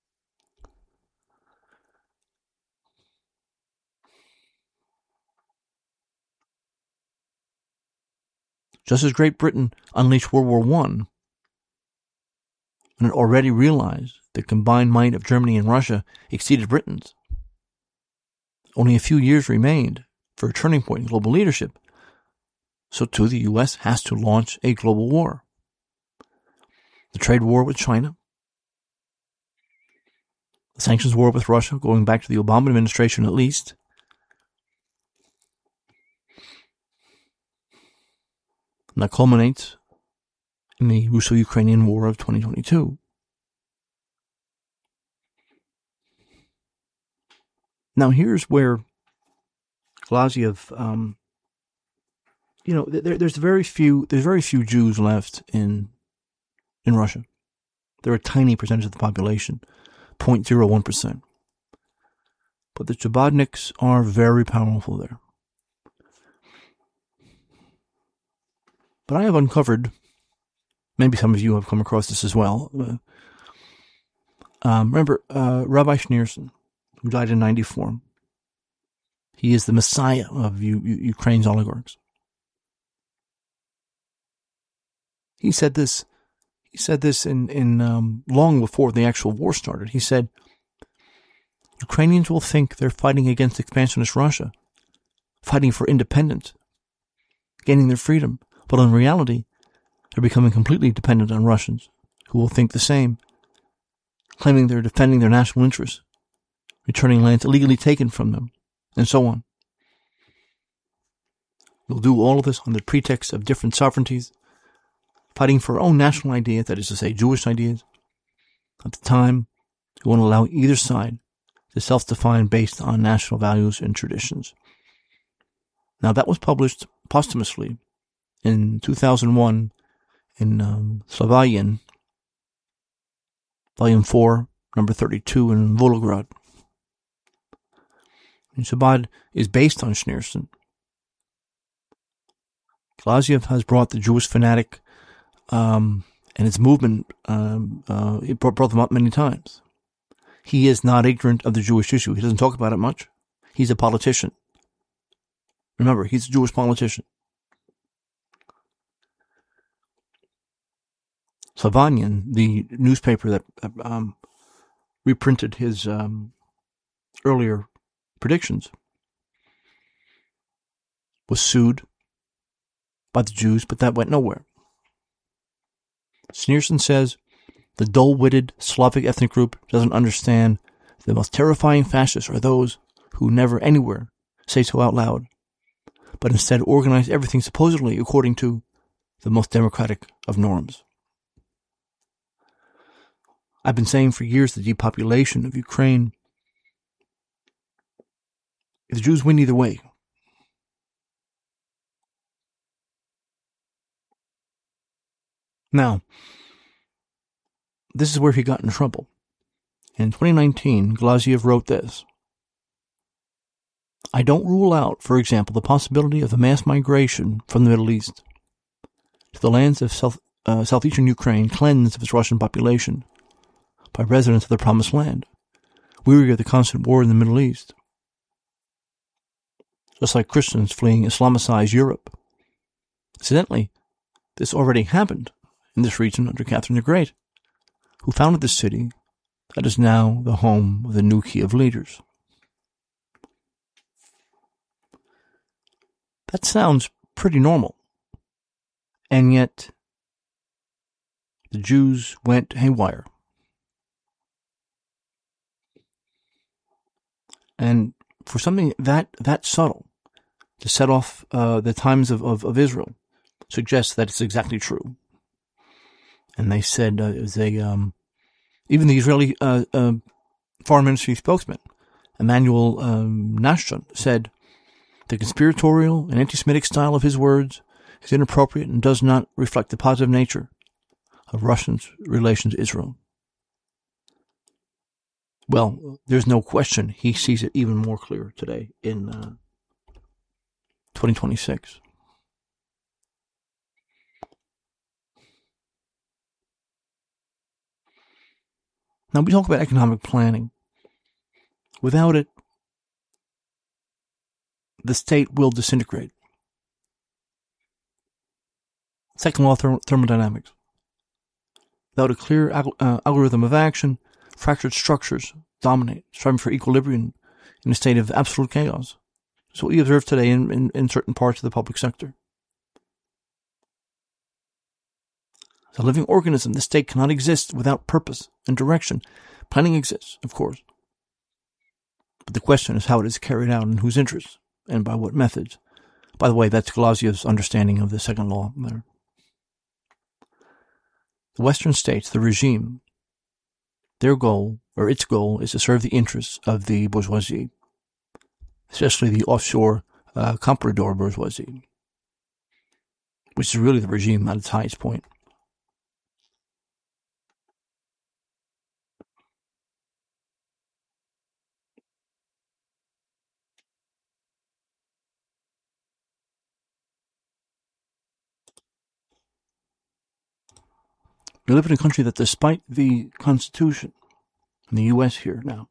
Just as Great Britain unleashed World War One, when it already realized the combined might of Germany and Russia exceeded Britain's, only a few years remained for a turning point in global leadership, so too the U S has to launch a global war. The trade war with China, the sanctions war with Russia, going back to the Obama administration at least, and that culminates in the Russo-Ukrainian war of twenty twenty-two. Now, here's where Glaziev, um, you know, there, there's very few, there's very few Jews left in in Russia. They're a tiny percentage of the population, zero point zero one percent. But the Chabadniks are very powerful there. But I have uncovered, maybe some of you have come across this as well. Uh, um, remember, uh, Rabbi Schneerson, who died in ninety-four. He is the messiah of U- U- Ukraine's oligarchs. He said this. He said this in in um, long before the actual war started. He said, Ukrainians will think they're fighting against expansionist Russia, fighting for independence, gaining their freedom. But in reality, they're becoming completely dependent on Russians, who will think the same, claiming they're defending their national interests, returning lands illegally taken from them, and so on. We'll do all of this on the pretext of different sovereignties, fighting for our own national ideas, that is to say, Jewish ideas. At the time, we won't allow either side to self-define based on national values and traditions. Now, that was published posthumously in two thousand one in um, Slavoyan, Volume four, number thirty-two in Volgograd. And Chabad is based on Schneerson. Glaziev has brought the Jewish fanatic um, and its movement, um, uh, it brought, brought them up many times. He is not ignorant of the Jewish issue. He doesn't talk about it much. He's a politician. Remember, he's a Jewish politician. Slavonian, the newspaper that um, reprinted his um, earlier predictions, was sued by the Jews, but that went nowhere. Schneerson says, the dull-witted Slavic ethnic group doesn't understand the most terrifying fascists are those who never anywhere say so out loud, but instead organize everything supposedly according to the most democratic of norms. I've been saying for years the depopulation of Ukraine, the Jews win either way. Now, this is where he got in trouble. In twenty nineteen, Glaziev wrote this. I don't rule out, for example, the possibility of a mass migration from the Middle East to the lands of South, uh, southeastern Ukraine cleansed of its Russian population by residents of the Promised Land, weary of the constant war in the Middle East. Just like Christians fleeing Islamicized Europe. Incidentally, this already happened in this region under Catherine the Great, who founded the city that is now the home of the new Kiev leaders. That sounds pretty normal. And yet, the Jews went haywire. And for something that, that subtle, to set off uh, the times of, of, of Israel, suggests that it's exactly true. And they said, uh, it was a, um, even the Israeli uh, uh, foreign ministry spokesman, Emmanuel um, Nashon, said, the conspiratorial and anti-Semitic style of his words is inappropriate and does not reflect the positive nature of Russia's relation to Israel. Well, there's no question he sees it even more clear today in uh, twenty twenty-six. Now, we talk about economic planning. Without it, the state will disintegrate. Second law of therm- thermodynamics. Without a clear al- uh, algorithm of action, fractured structures dominate, striving for equilibrium in a state of absolute chaos. That's what we observe today in, in, in certain parts of the public sector. As a living organism, the state cannot exist without purpose and direction. Planning exists, of course. But the question is how it is carried out and whose interests, and by what methods. By the way, that's Glaziev's understanding of the second law there. The Western states, the regime, their goal, or its goal, is to serve the interests of the bourgeoisie. especially the offshore uh, comprador bourgeoisie, which is really the regime at its highest point. We live in a country that, despite the Constitution, in the U S here now,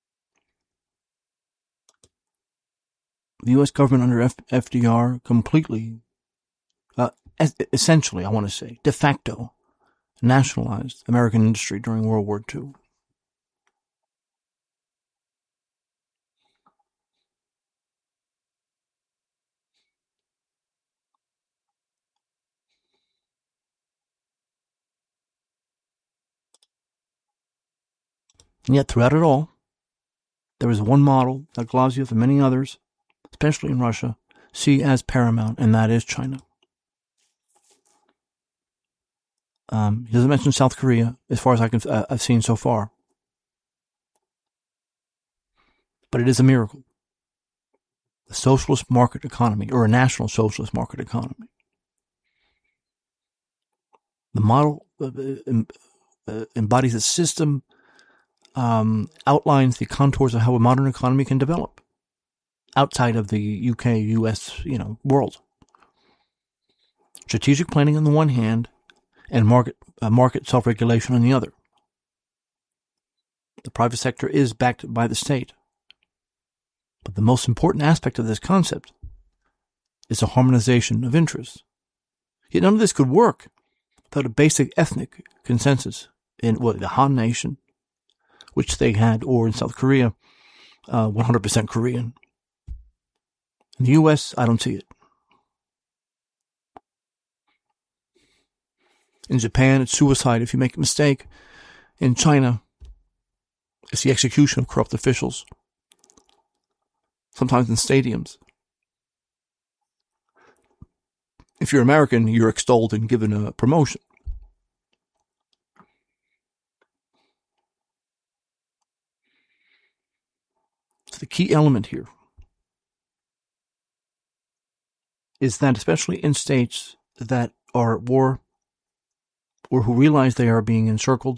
the U S government under F- FDR completely, uh, essentially, I want to say, de facto, nationalized American industry during World War Two. And yet, throughout it all, there is one model that Glaziev and many others, especially in Russia, see as paramount, and that is China. Um, he doesn't mention South Korea, as far as I can, uh, I've seen so far. But it is a miracle. A socialist market economy, or a national socialist market economy. The model uh, uh, embodies a system, um, outlines the contours of how a modern economy can develop outside of the U K, U S, you know, world. Strategic planning on the one hand, and market uh, market self-regulation on the other. The private sector is backed by the state. But the most important aspect of this concept is a harmonization of interests. Yet none of this could work without a basic ethnic consensus in well, the Han Nation, which they had, or in South Korea, uh, one hundred percent Korean. In the U S, I don't see it. In Japan, it's suicide if you make a mistake. In China, it's the execution of corrupt officials. Sometimes in stadiums. If you're American, you're extolled and given a promotion. So the key element here is that, especially in states that are at war or who realize they are being encircled,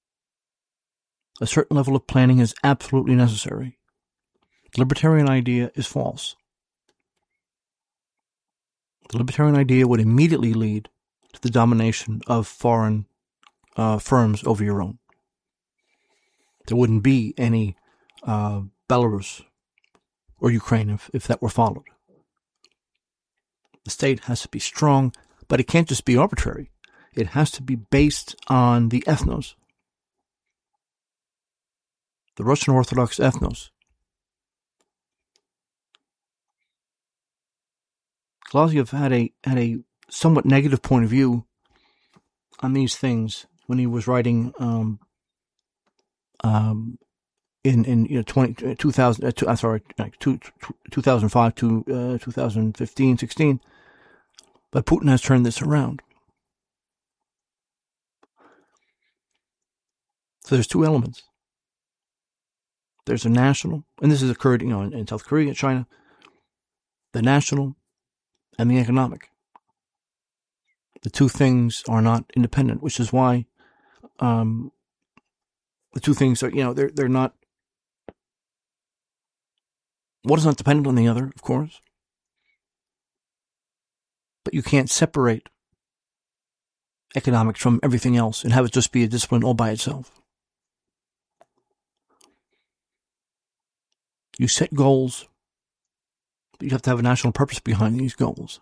a certain level of planning is absolutely necessary. The libertarian idea is false. The libertarian idea would immediately lead to the domination of foreign uh, firms over your own. There wouldn't be any uh, Belarus or Ukraine if, if that were followed. The state has to be strong, but it can't just be arbitrary. It has to be based on the ethnos. The Russian Orthodox ethnos. Glaziev had a had a somewhat negative point of view on these things when he was writing um, um, in in you know twenty, two thousand uh, two, I'm sorry like two, two thousand five to uh, two thousand fifteen sixteen, but Putin has turned this around. So there's two elements. There's a national, and this has occurred you know in, in South Korea, China. The national and the economic. The two things are not independent, which is why um, the two things are, you know, they're they're not. One is not dependent on the other, of course, but you can't separate economics from everything else and have it just be a discipline all by itself. You set goals, but you have to have a national purpose behind these goals.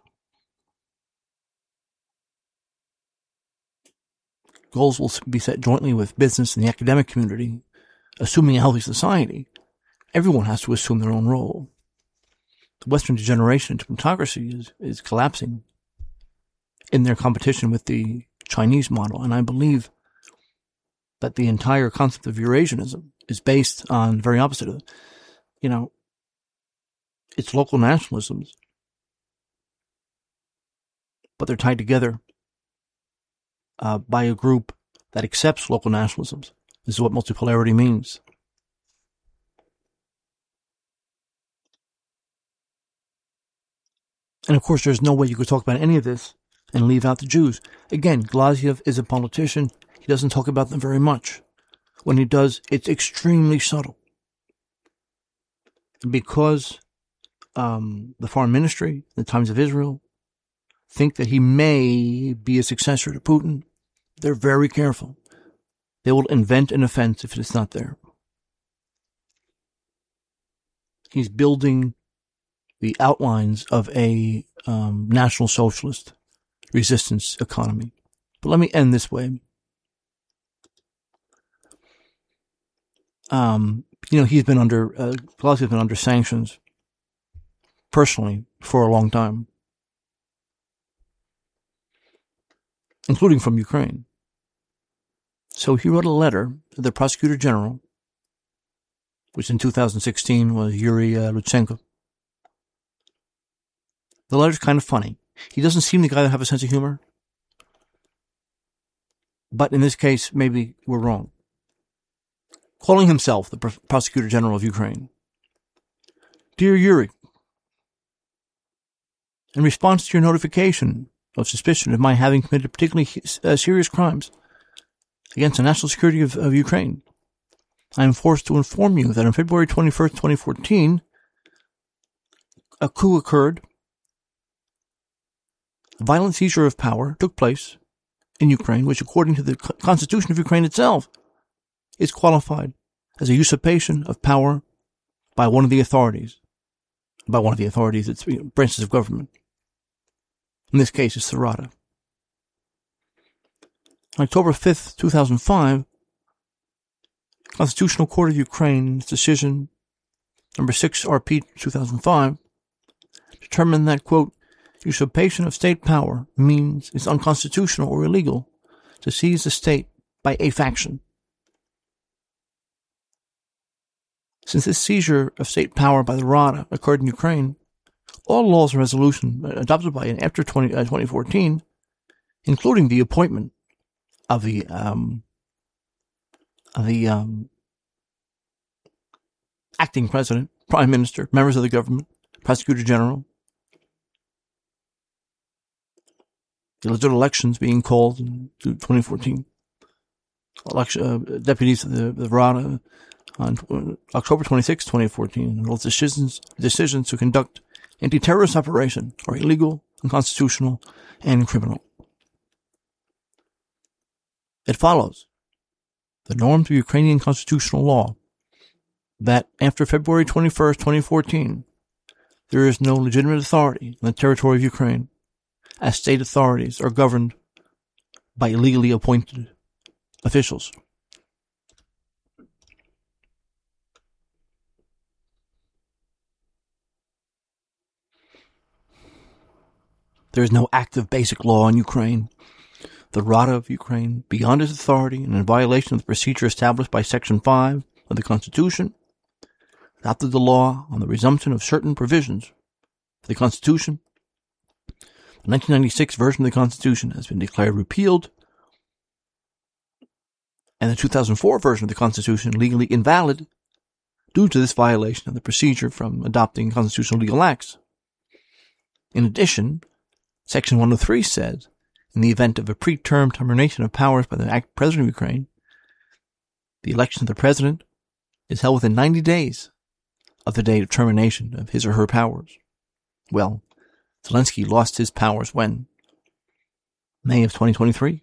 Goals will be set jointly with business and the academic community. Assuming a healthy society, everyone has to assume their own role. The Western degeneration into plutocracy is, is collapsing in their competition with the Chinese model, and I believe that the entire concept of Eurasianism is based on the very opposite of it. You know, it's local nationalisms, but they're tied together uh, by a group that accepts local nationalisms. This is what multipolarity means. And of course, there's no way you could talk about any of this and leave out the Jews. Again, Glaziev is a politician. He doesn't talk about them very much. When he does, it's extremely subtle. Because um, the Foreign Ministry, the Times of Israel, think that he may be a successor to Putin, they're very careful. They will invent an offense if it's not there. He's building the outlines of a um, National Socialist resistance economy. But let me end this way. Um, you know, he's been under, uh, Pelosi has been under sanctions personally for a long time, including from Ukraine. So he wrote a letter to the Prosecutor General, which in two thousand sixteen was Yuri uh, Lutsenko. The letter's kind of funny. He doesn't seem the guy to have a sense of humor. But in this case, maybe we're wrong. Calling himself the Pro- Prosecutor General of Ukraine. Dear Yuri, in response to your notification of suspicion of my having committed particularly uh, serious crimes against the national security of, of Ukraine, I am forced to inform you that on February twenty-first, twenty fourteen, a coup occurred. A violent seizure of power took place in Ukraine, which according to the Constitution of Ukraine itself is qualified as a usurpation of power by one of the authorities. By one of the authorities, it's branches of government. In this case, it's the Rada. On October fifth, two thousand five, the Constitutional Court of Ukraine's decision number six R P two thousand five determined that, quote, usurpation of state power means it's unconstitutional or illegal to seize the state by a faction. Since this seizure of state power by the Rada occurred in Ukraine, all laws and resolutions adopted by it after twenty fourteen, including the appointment of the um, of the um, acting president, prime minister, members of the government, prosecutor general, the legit elections being called in twenty fourteen, election, uh, deputies of the, the Rada on October twenty-sixth, twenty fourteen, and all decisions, decisions to conduct anti-terrorist operation are illegal, unconstitutional, and criminal. It follows the norms of Ukrainian constitutional law that after February twenty-first, twenty fourteen, there is no legitimate authority in the territory of Ukraine, as state authorities are governed by illegally appointed officials. There is no active basic law in Ukraine. The Rada of Ukraine, beyond its authority and in violation of the procedure established by Section five of the Constitution, adopted the law on the resumption of certain provisions of the Constitution. The nineteen ninety-six version of the Constitution has been declared repealed, and the two thousand four version of the Constitution legally invalid due to this violation of the procedure from adopting constitutional legal acts. In addition, Section one oh three says, in the event of a preterm termination of powers by the President of Ukraine, the election of the President is held within ninety days of the date of termination of his or her powers. Well, Zelensky lost his powers when? May of twenty twenty-three.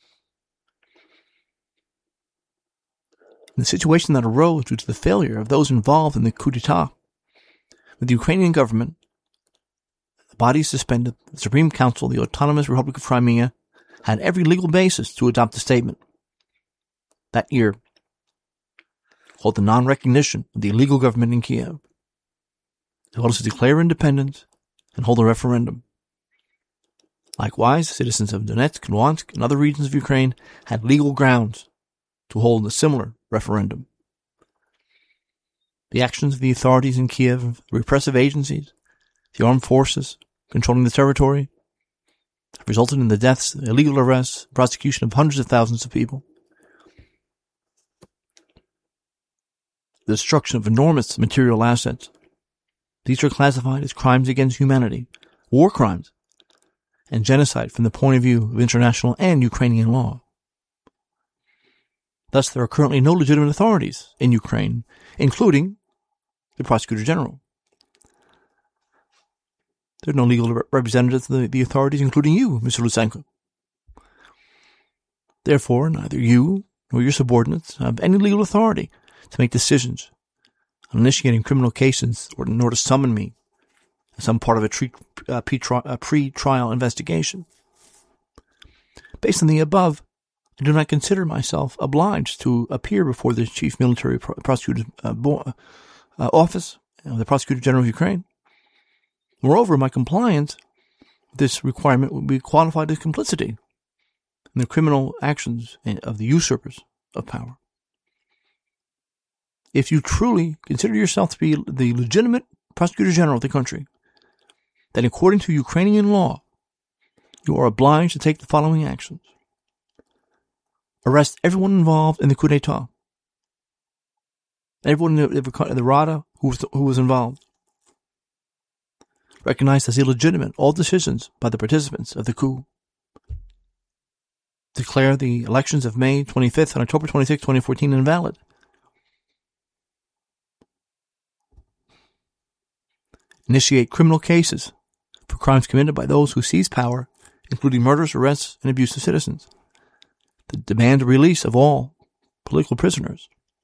In the situation that arose due to the failure of those involved in the coup d'etat, with the Ukrainian government, the body suspended, the Supreme Council of the Autonomous Republic of Crimea had every legal basis to adopt a statement that year called the non-recognition of the illegal government in Kiev, as well as to declare independence and hold a referendum. Likewise, citizens of Donetsk, Luhansk, and other regions of Ukraine had legal grounds to hold a similar referendum. The actions of the authorities in Kiev, the repressive agencies, the armed forces controlling the territory, have resulted in the deaths, illegal arrests, prosecution of hundreds of thousands of people, the destruction of enormous material assets. These are classified as crimes against humanity war crimes, and genocide from the point of view of international and Ukrainian law. Thus, there are currently no legitimate authorities in Ukraine, including the Prosecutor General. There are no legal representatives of the, the authorities, including you, Mister Lutsenko. Therefore, neither you nor your subordinates have any legal authority to make decisions on initiating criminal cases or nor to summon me as some part of a, tre- uh, pre-tri- a pre-trial investigation. Based on the above, I do not consider myself obliged to appear before the Chief Military Pro- Prosecutor's uh, bo- uh, Office of the Prosecutor General of Ukraine. Moreover, my compliance with this requirement would be qualified as complicity in the criminal actions of the usurpers of power. If you truly consider yourself to be the legitimate Prosecutor General of the country, then according to Ukrainian law, you are obliged to take the following actions. Arrest everyone involved in the coup d'etat. Everyone in the, the Rada who was, who was involved. Recognize as illegitimate all decisions by the participants of the coup. Declare the elections of May twenty-fifth and October twenty-sixth, twenty fourteen invalid. Initiate criminal cases for crimes committed by those who seize power, including murders, arrests, and abuse of citizens. The demand the release of all political prisoners.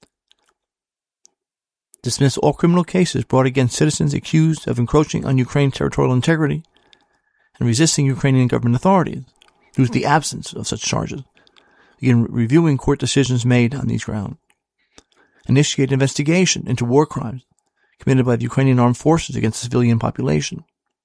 Dismiss all criminal cases brought against citizens accused of encroaching on Ukraine's territorial integrity and resisting Ukrainian government authorities, due to the absence of such charges. Begin reviewing court decisions made on these grounds. Initiate investigation into war crimes committed by the Ukrainian armed forces against the civilian population.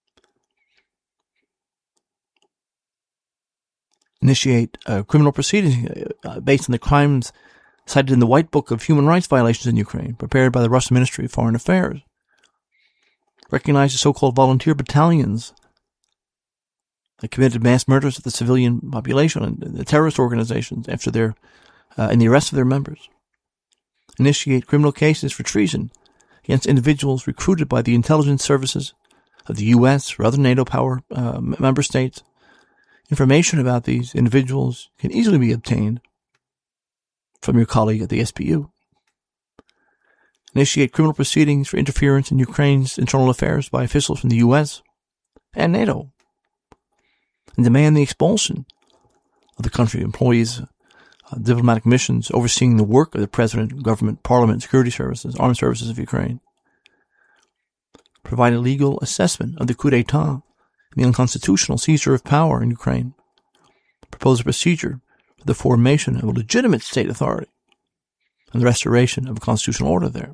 Initiate uh, criminal proceedings uh, based on the crimes cited in the White Book of Human Rights Violations in Ukraine, prepared by the Russian Ministry of Foreign Affairs. Recognize the so-called volunteer battalions that committed mass murders of the civilian population and the terrorist organizations after their, uh, in the arrest of their members. Initiate criminal cases for treason against individuals recruited by the intelligence services of the U S or other NATO power uh, member states. Information about these individuals can easily be obtained from your colleague at the S P U. Initiate criminal proceedings for interference in Ukraine's internal affairs by officials from the U S and NATO. And demand the expulsion of the country employees, uh, diplomatic missions overseeing the work of the President, government, parliament, security services, armed services of Ukraine. Provide a legal assessment of the coup d'etat and the unconstitutional seizure of power in Ukraine. Propose a procedure for the formation of a legitimate state authority and the restoration of a constitutional order there.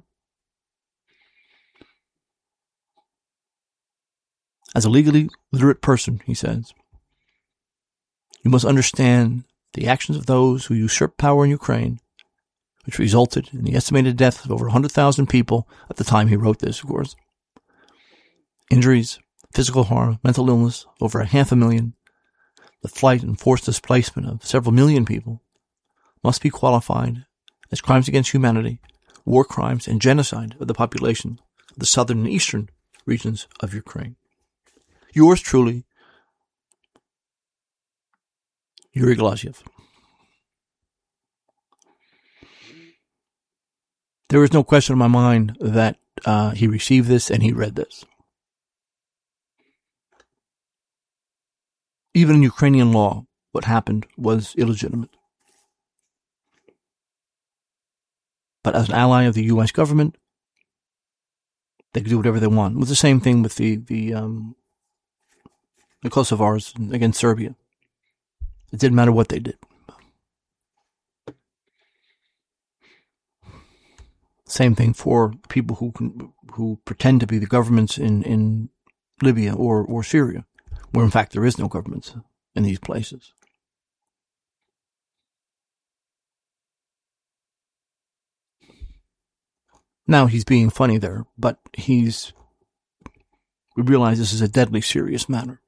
As a legally literate person, he says, you must understand the actions of those who usurped power in Ukraine, which resulted in the estimated deaths of over one hundred thousand people at the time he wrote this, of course. Injuries, physical harm, mental illness, over a half a million, the flight and forced displacement of several million people must be qualified as crimes against humanity, war crimes, and genocide of the population of the southern and eastern regions of Ukraine. Yours truly, Yuri Glazyev. There is no question in my mind that uh, he received this and he read this. Even in Ukrainian law, what happened was illegitimate. But as an ally of the U S government, they could do whatever they want. It was the same thing with the the, um, the Kosovars against Serbia. It didn't matter what they did. Same thing for people who can, who pretend to be the governments in, in Libya or, or Syria, where in fact there is no government in these places. Now he's being funny there, but he's, we realize this is a deadly serious matter.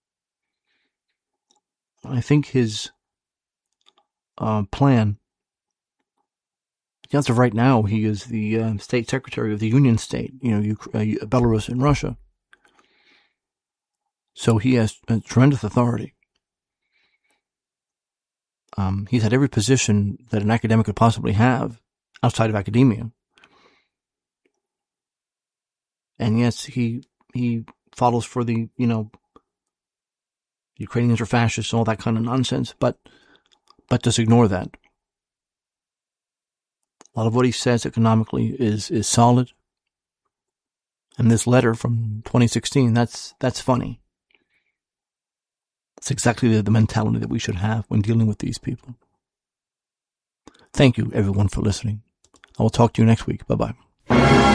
I think his uh, plan, as of right now, he is the uh, state secretary of the Union State, you know, Ukraine, uh, Belarus and Russia. So he has a tremendous authority. Um, he's had every position that an academic could possibly have outside of academia. And yes, he he follows for the, you know, Ukrainians are fascists, all that kind of nonsense, but but just ignore that. A lot of what he says economically is is solid. And this letter from twenty sixteen, that's that's funny. It's exactly the, the mentality that we should have when dealing with these people. Thank you, everyone, for listening. I will talk to you next week. Bye-bye.